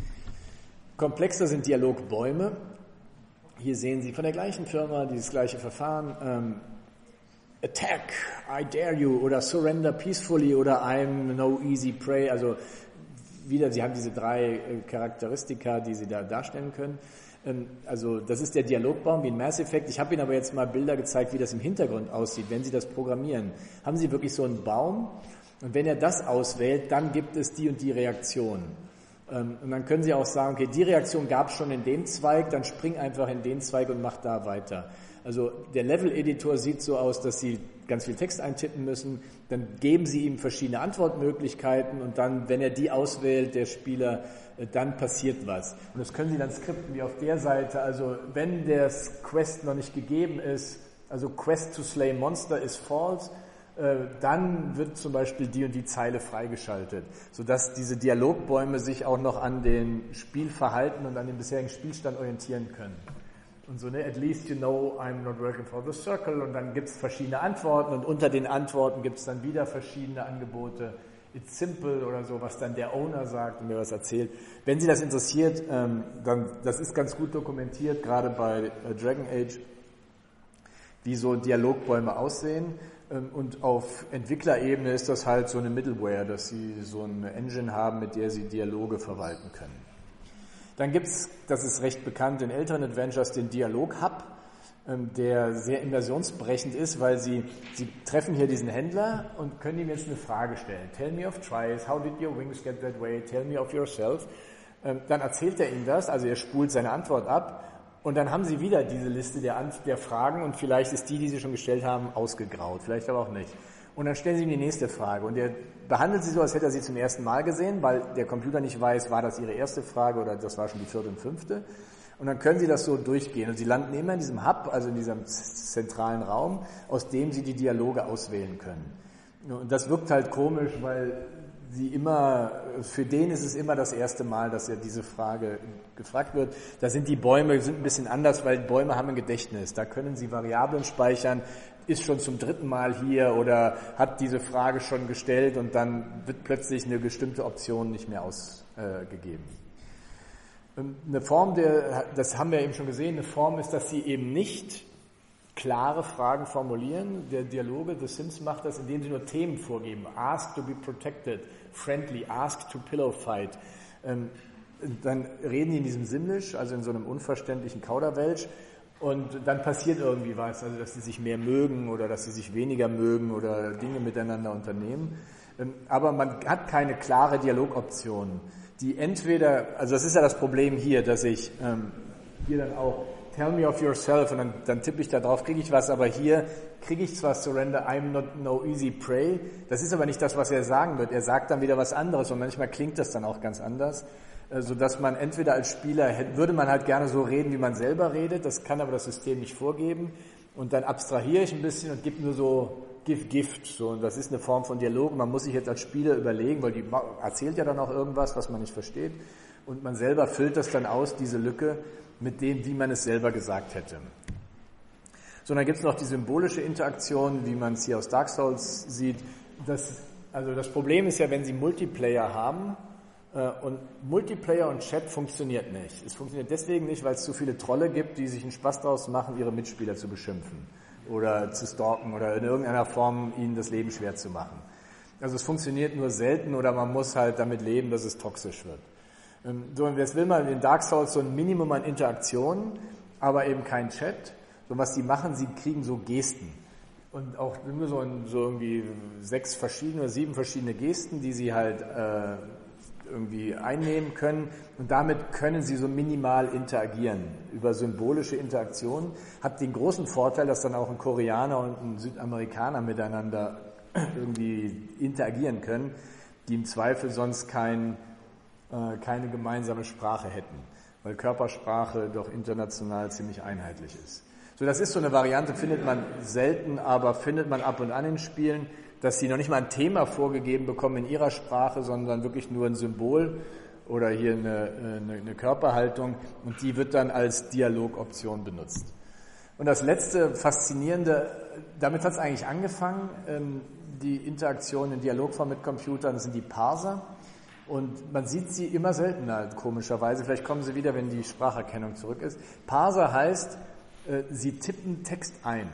Komplexer sind Dialogbäume. Hier sehen Sie von der gleichen Firma dieses gleiche Verfahren. Ähm, Attack, I dare you oder Surrender peacefully oder I'm no easy prey. Also wieder, Sie haben diese drei äh, Charakteristika, die Sie da darstellen können. Ähm, also das ist der Dialogbaum wie in Mass Effect. Ich habe Ihnen aber jetzt mal Bilder gezeigt, wie das im Hintergrund aussieht, wenn Sie das programmieren. Haben Sie wirklich so einen Baum und wenn er das auswählt, dann gibt es die und die Reaktion. Ähm, und dann können Sie auch sagen, okay, die Reaktion gab es schon in dem Zweig, dann spring einfach in den Zweig und mach da weiter. Also der Level-Editor sieht so aus, dass Sie ganz viel Text eintippen müssen, dann geben Sie ihm verschiedene Antwortmöglichkeiten und dann, wenn er die auswählt, der Spieler, dann passiert was. Und das können Sie dann skripten wie auf der Seite, also wenn der Quest noch nicht gegeben ist, also Quest to slay monster is false, dann wird zum Beispiel die und die Zeile freigeschaltet, sodass diese Dialogbäume sich auch noch an den Spielverhalten und an dem bisherigen Spielstand orientieren können. Und so, ne, at least you know I'm not working for the circle und dann gibt es verschiedene Antworten und unter den Antworten gibt es dann wieder verschiedene Angebote. It's simple oder so, was dann der Owner sagt und mir was erzählt. Wenn Sie das interessiert, ähm, dann, das ist ganz gut dokumentiert, gerade bei äh, Dragon Age, wie so Dialogbäume aussehen. Ähm, und auf Entwicklerebene ist das halt so eine Middleware, dass Sie so eine Engine haben, mit der Sie Dialoge verwalten können. Dann gibt es, das ist recht bekannt in älteren Adventures, den Dialog-Hub, der sehr immersionsbrechend ist, weil Sie, Sie treffen hier diesen Händler und können ihm jetzt eine Frage stellen. Tell me of tries, how did your wings get that way, tell me of yourself. Dann erzählt er Ihnen das, also er spult seine Antwort ab und dann haben Sie wieder diese Liste der, der Fragen und vielleicht ist die, die Sie schon gestellt haben, ausgegraut, vielleicht aber auch nicht. Und dann stellen Sie ihm die nächste Frage und er behandelt sie so, als hätte er sie zum ersten Mal gesehen, weil der Computer nicht weiß, war das Ihre erste Frage oder das war schon die vierte und fünfte. Und dann können Sie das so durchgehen und Sie landen immer in diesem Hub, also in diesem zentralen Raum, aus dem Sie die Dialoge auswählen können. Und das wirkt halt komisch, weil Sie immer, für den ist es immer das erste Mal, dass er diese Frage gefragt wird. Da sind die Bäume sind ein bisschen anders, weil Bäume haben ein Gedächtnis. Da können Sie Variablen speichern, ist schon zum dritten Mal hier oder hat diese Frage schon gestellt und dann wird plötzlich eine bestimmte Option nicht mehr ausgegeben. Eine Form, der, das haben wir eben schon gesehen, eine Form ist, dass Sie eben nicht klare Fragen formulieren. Der Dialoge, The Sims macht das, indem sie nur Themen vorgeben. Ask to be protected, friendly, ask to pillow fight. Dann reden die in diesem Simlish, also in so einem unverständlichen Kauderwelsch. Und dann passiert irgendwie was, also dass sie sich mehr mögen oder dass sie sich weniger mögen oder Dinge miteinander unternehmen. Aber man hat keine klare Dialogoption, die entweder, also das ist ja das Problem hier, dass ich ähm, hier dann auch tell me of yourself und dann, dann tippe ich da drauf, kriege ich was, aber hier kriege ich zwar surrender, I'm not no easy prey, das ist aber nicht das, was er sagen wird. Er sagt dann wieder was anderes und manchmal klingt das dann auch ganz anders. Sodass man entweder als Spieler, würde man halt gerne so reden, wie man selber redet, das kann aber das System nicht vorgeben und dann abstrahiere ich ein bisschen und gebe nur so give Gift, so, und das ist eine Form von Dialog, man muss sich jetzt als Spieler überlegen, weil die erzählt ja dann auch irgendwas, was man nicht versteht und man selber füllt das dann aus, diese Lücke, mit dem, wie man es selber gesagt hätte. So, dann gibt es noch die symbolische Interaktion, wie man es hier aus Dark Souls sieht, das Also das Problem ist ja, wenn Sie Multiplayer haben, äh, und Multiplayer und Chat funktioniert nicht. Es funktioniert deswegen nicht, weil es zu viele Trolle gibt, die sich einen Spaß daraus machen, ihre Mitspieler zu beschimpfen oder zu stalken oder in irgendeiner Form ihnen das Leben schwer zu machen. Also es funktioniert nur selten oder man muss halt damit leben, dass es toxisch wird. Ähm, so, und jetzt will man in Dark Souls so ein Minimum an Interaktionen, aber eben kein Chat. So, was die machen, sie kriegen so Gesten. Und auch nur so, so irgendwie sechs verschiedene oder sieben verschiedene Gesten, die sie halt äh, irgendwie einnehmen können. Und damit können sie so minimal interagieren. Über symbolische Interaktionen. Hat den großen Vorteil, dass dann auch ein Koreaner und ein Südamerikaner miteinander irgendwie interagieren können, die im Zweifel sonst kein, äh, keine gemeinsame Sprache hätten. Weil Körpersprache doch international ziemlich einheitlich ist. So, das ist so eine Variante, findet man selten, aber findet man ab und an in Spielen, dass sie noch nicht mal ein Thema vorgegeben bekommen in ihrer Sprache, sondern wirklich nur ein Symbol oder hier eine, eine, eine Körperhaltung und die wird dann als Dialogoption benutzt. Und das letzte Faszinierende, damit hat es eigentlich angefangen, die Interaktion in Dialogform mit Computern, das sind die Parser. Und man sieht sie immer seltener, komischerweise. Vielleicht kommen sie wieder, wenn die Spracherkennung zurück ist. Parser heißt, sie tippen Text ein.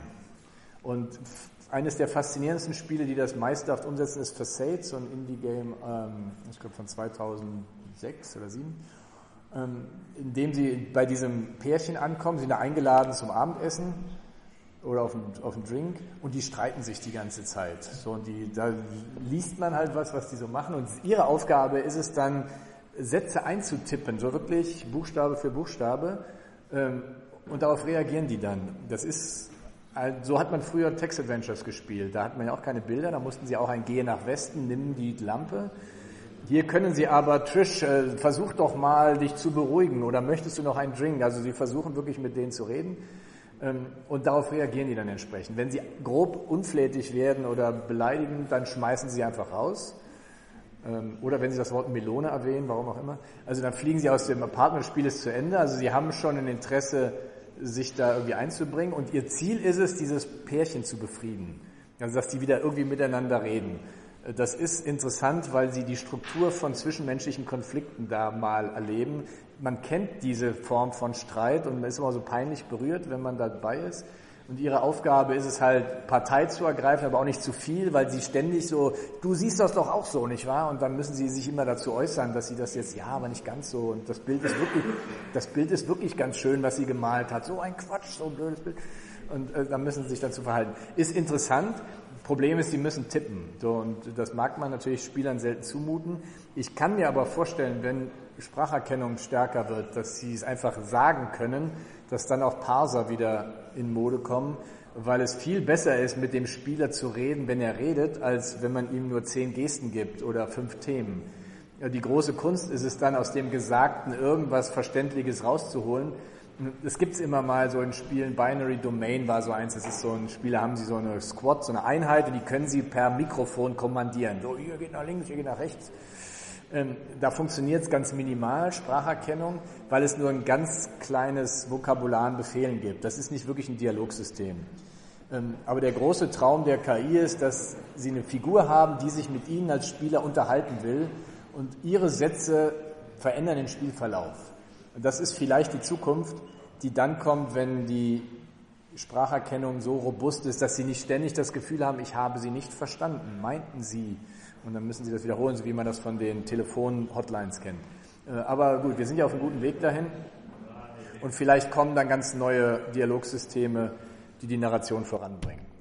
Und eines der faszinierendsten Spiele, die das meisterhaft umsetzen, ist Facade, so ein Indie-Game, ähm, ich glaube von zweitausendsechs oder zweitausendsieben, ähm, in dem sie bei diesem Pärchen ankommen, sie sind da eingeladen zum Abendessen oder auf einen, auf einen Drink und die streiten sich die ganze Zeit. So, und die, da liest man halt was, was die so machen und ihre Aufgabe ist es dann, Sätze einzutippen, so wirklich Buchstabe für Buchstabe, ähm, und darauf reagieren die dann. Das ist, so hat man früher Text-Adventures gespielt. Da hat man ja auch keine Bilder, da mussten sie auch ein Gehe nach Westen, nimm die Lampe. Hier können sie aber, Trish, äh, versuch doch mal, dich zu beruhigen oder möchtest du noch einen Drink? Also sie versuchen wirklich mit denen zu reden ähm, und darauf reagieren die dann entsprechend. Wenn sie grob unflätig werden oder beleidigen, dann schmeißen sie einfach raus. Ähm, oder wenn sie das Wort Melone erwähnen, warum auch immer. Also dann fliegen sie aus dem Apartment, das Spiel ist zu Ende. Also sie haben schon ein Interesse, sich da irgendwie einzubringen und ihr Ziel ist es, dieses Pärchen zu befrieden. Also dass die wieder irgendwie miteinander reden. Das ist interessant, weil sie die Struktur von zwischenmenschlichen Konflikten da mal erleben. Man kennt diese Form von Streit und man ist immer so peinlich berührt, wenn man dabei ist. Und ihre Aufgabe ist es halt, Partei zu ergreifen, aber auch nicht zu viel, weil sie ständig so, du siehst das doch auch so, nicht wahr? Und dann müssen sie sich immer dazu äußern, dass sie das jetzt, ja, aber nicht ganz so. Und das Bild ist wirklich, das Bild ist wirklich ganz schön, was sie gemalt hat. So ein Quatsch, so ein blödes Bild. Und äh, dann müssen sie sich dazu verhalten. Ist interessant. Problem ist, sie müssen tippen. So, und das mag man natürlich Spielern selten zumuten. Ich kann mir aber vorstellen, wenn Spracherkennung stärker wird, dass sie es einfach sagen können, dass dann auch Parser wieder in Mode kommen, weil es viel besser ist, mit dem Spieler zu reden, wenn er redet, als wenn man ihm nur zehn Gesten gibt oder fünf Themen. Die große Kunst ist es dann, aus dem Gesagten irgendwas Verständliches rauszuholen. Das gibt's immer mal so in Spielen. Binary Domain war so eins, das ist so ein Spiel, da haben sie so eine Squad, so eine Einheit und die können sie per Mikrofon kommandieren. So, hier geht nach links, hier geht nach rechts. Ähm, da funktioniert es ganz minimal, Spracherkennung, weil es nur ein ganz kleines Vokabular an Befehlen gibt. Das ist nicht wirklich ein Dialogsystem. Ähm, aber der große Traum der K I ist, dass sie eine Figur haben, die sich mit ihnen als Spieler unterhalten will und ihre Sätze verändern den Spielverlauf. Und das ist vielleicht die Zukunft, die dann kommt, wenn die Spracherkennung so robust ist, dass sie nicht ständig das Gefühl haben, ich habe sie nicht verstanden, meinten sie. Und dann müssen sie das wiederholen, so wie man das von den Telefon-Hotlines kennt. Aber gut, wir sind ja auf einem guten Weg dahin. Und vielleicht kommen dann ganz neue Dialogsysteme, die die Narration voranbringen.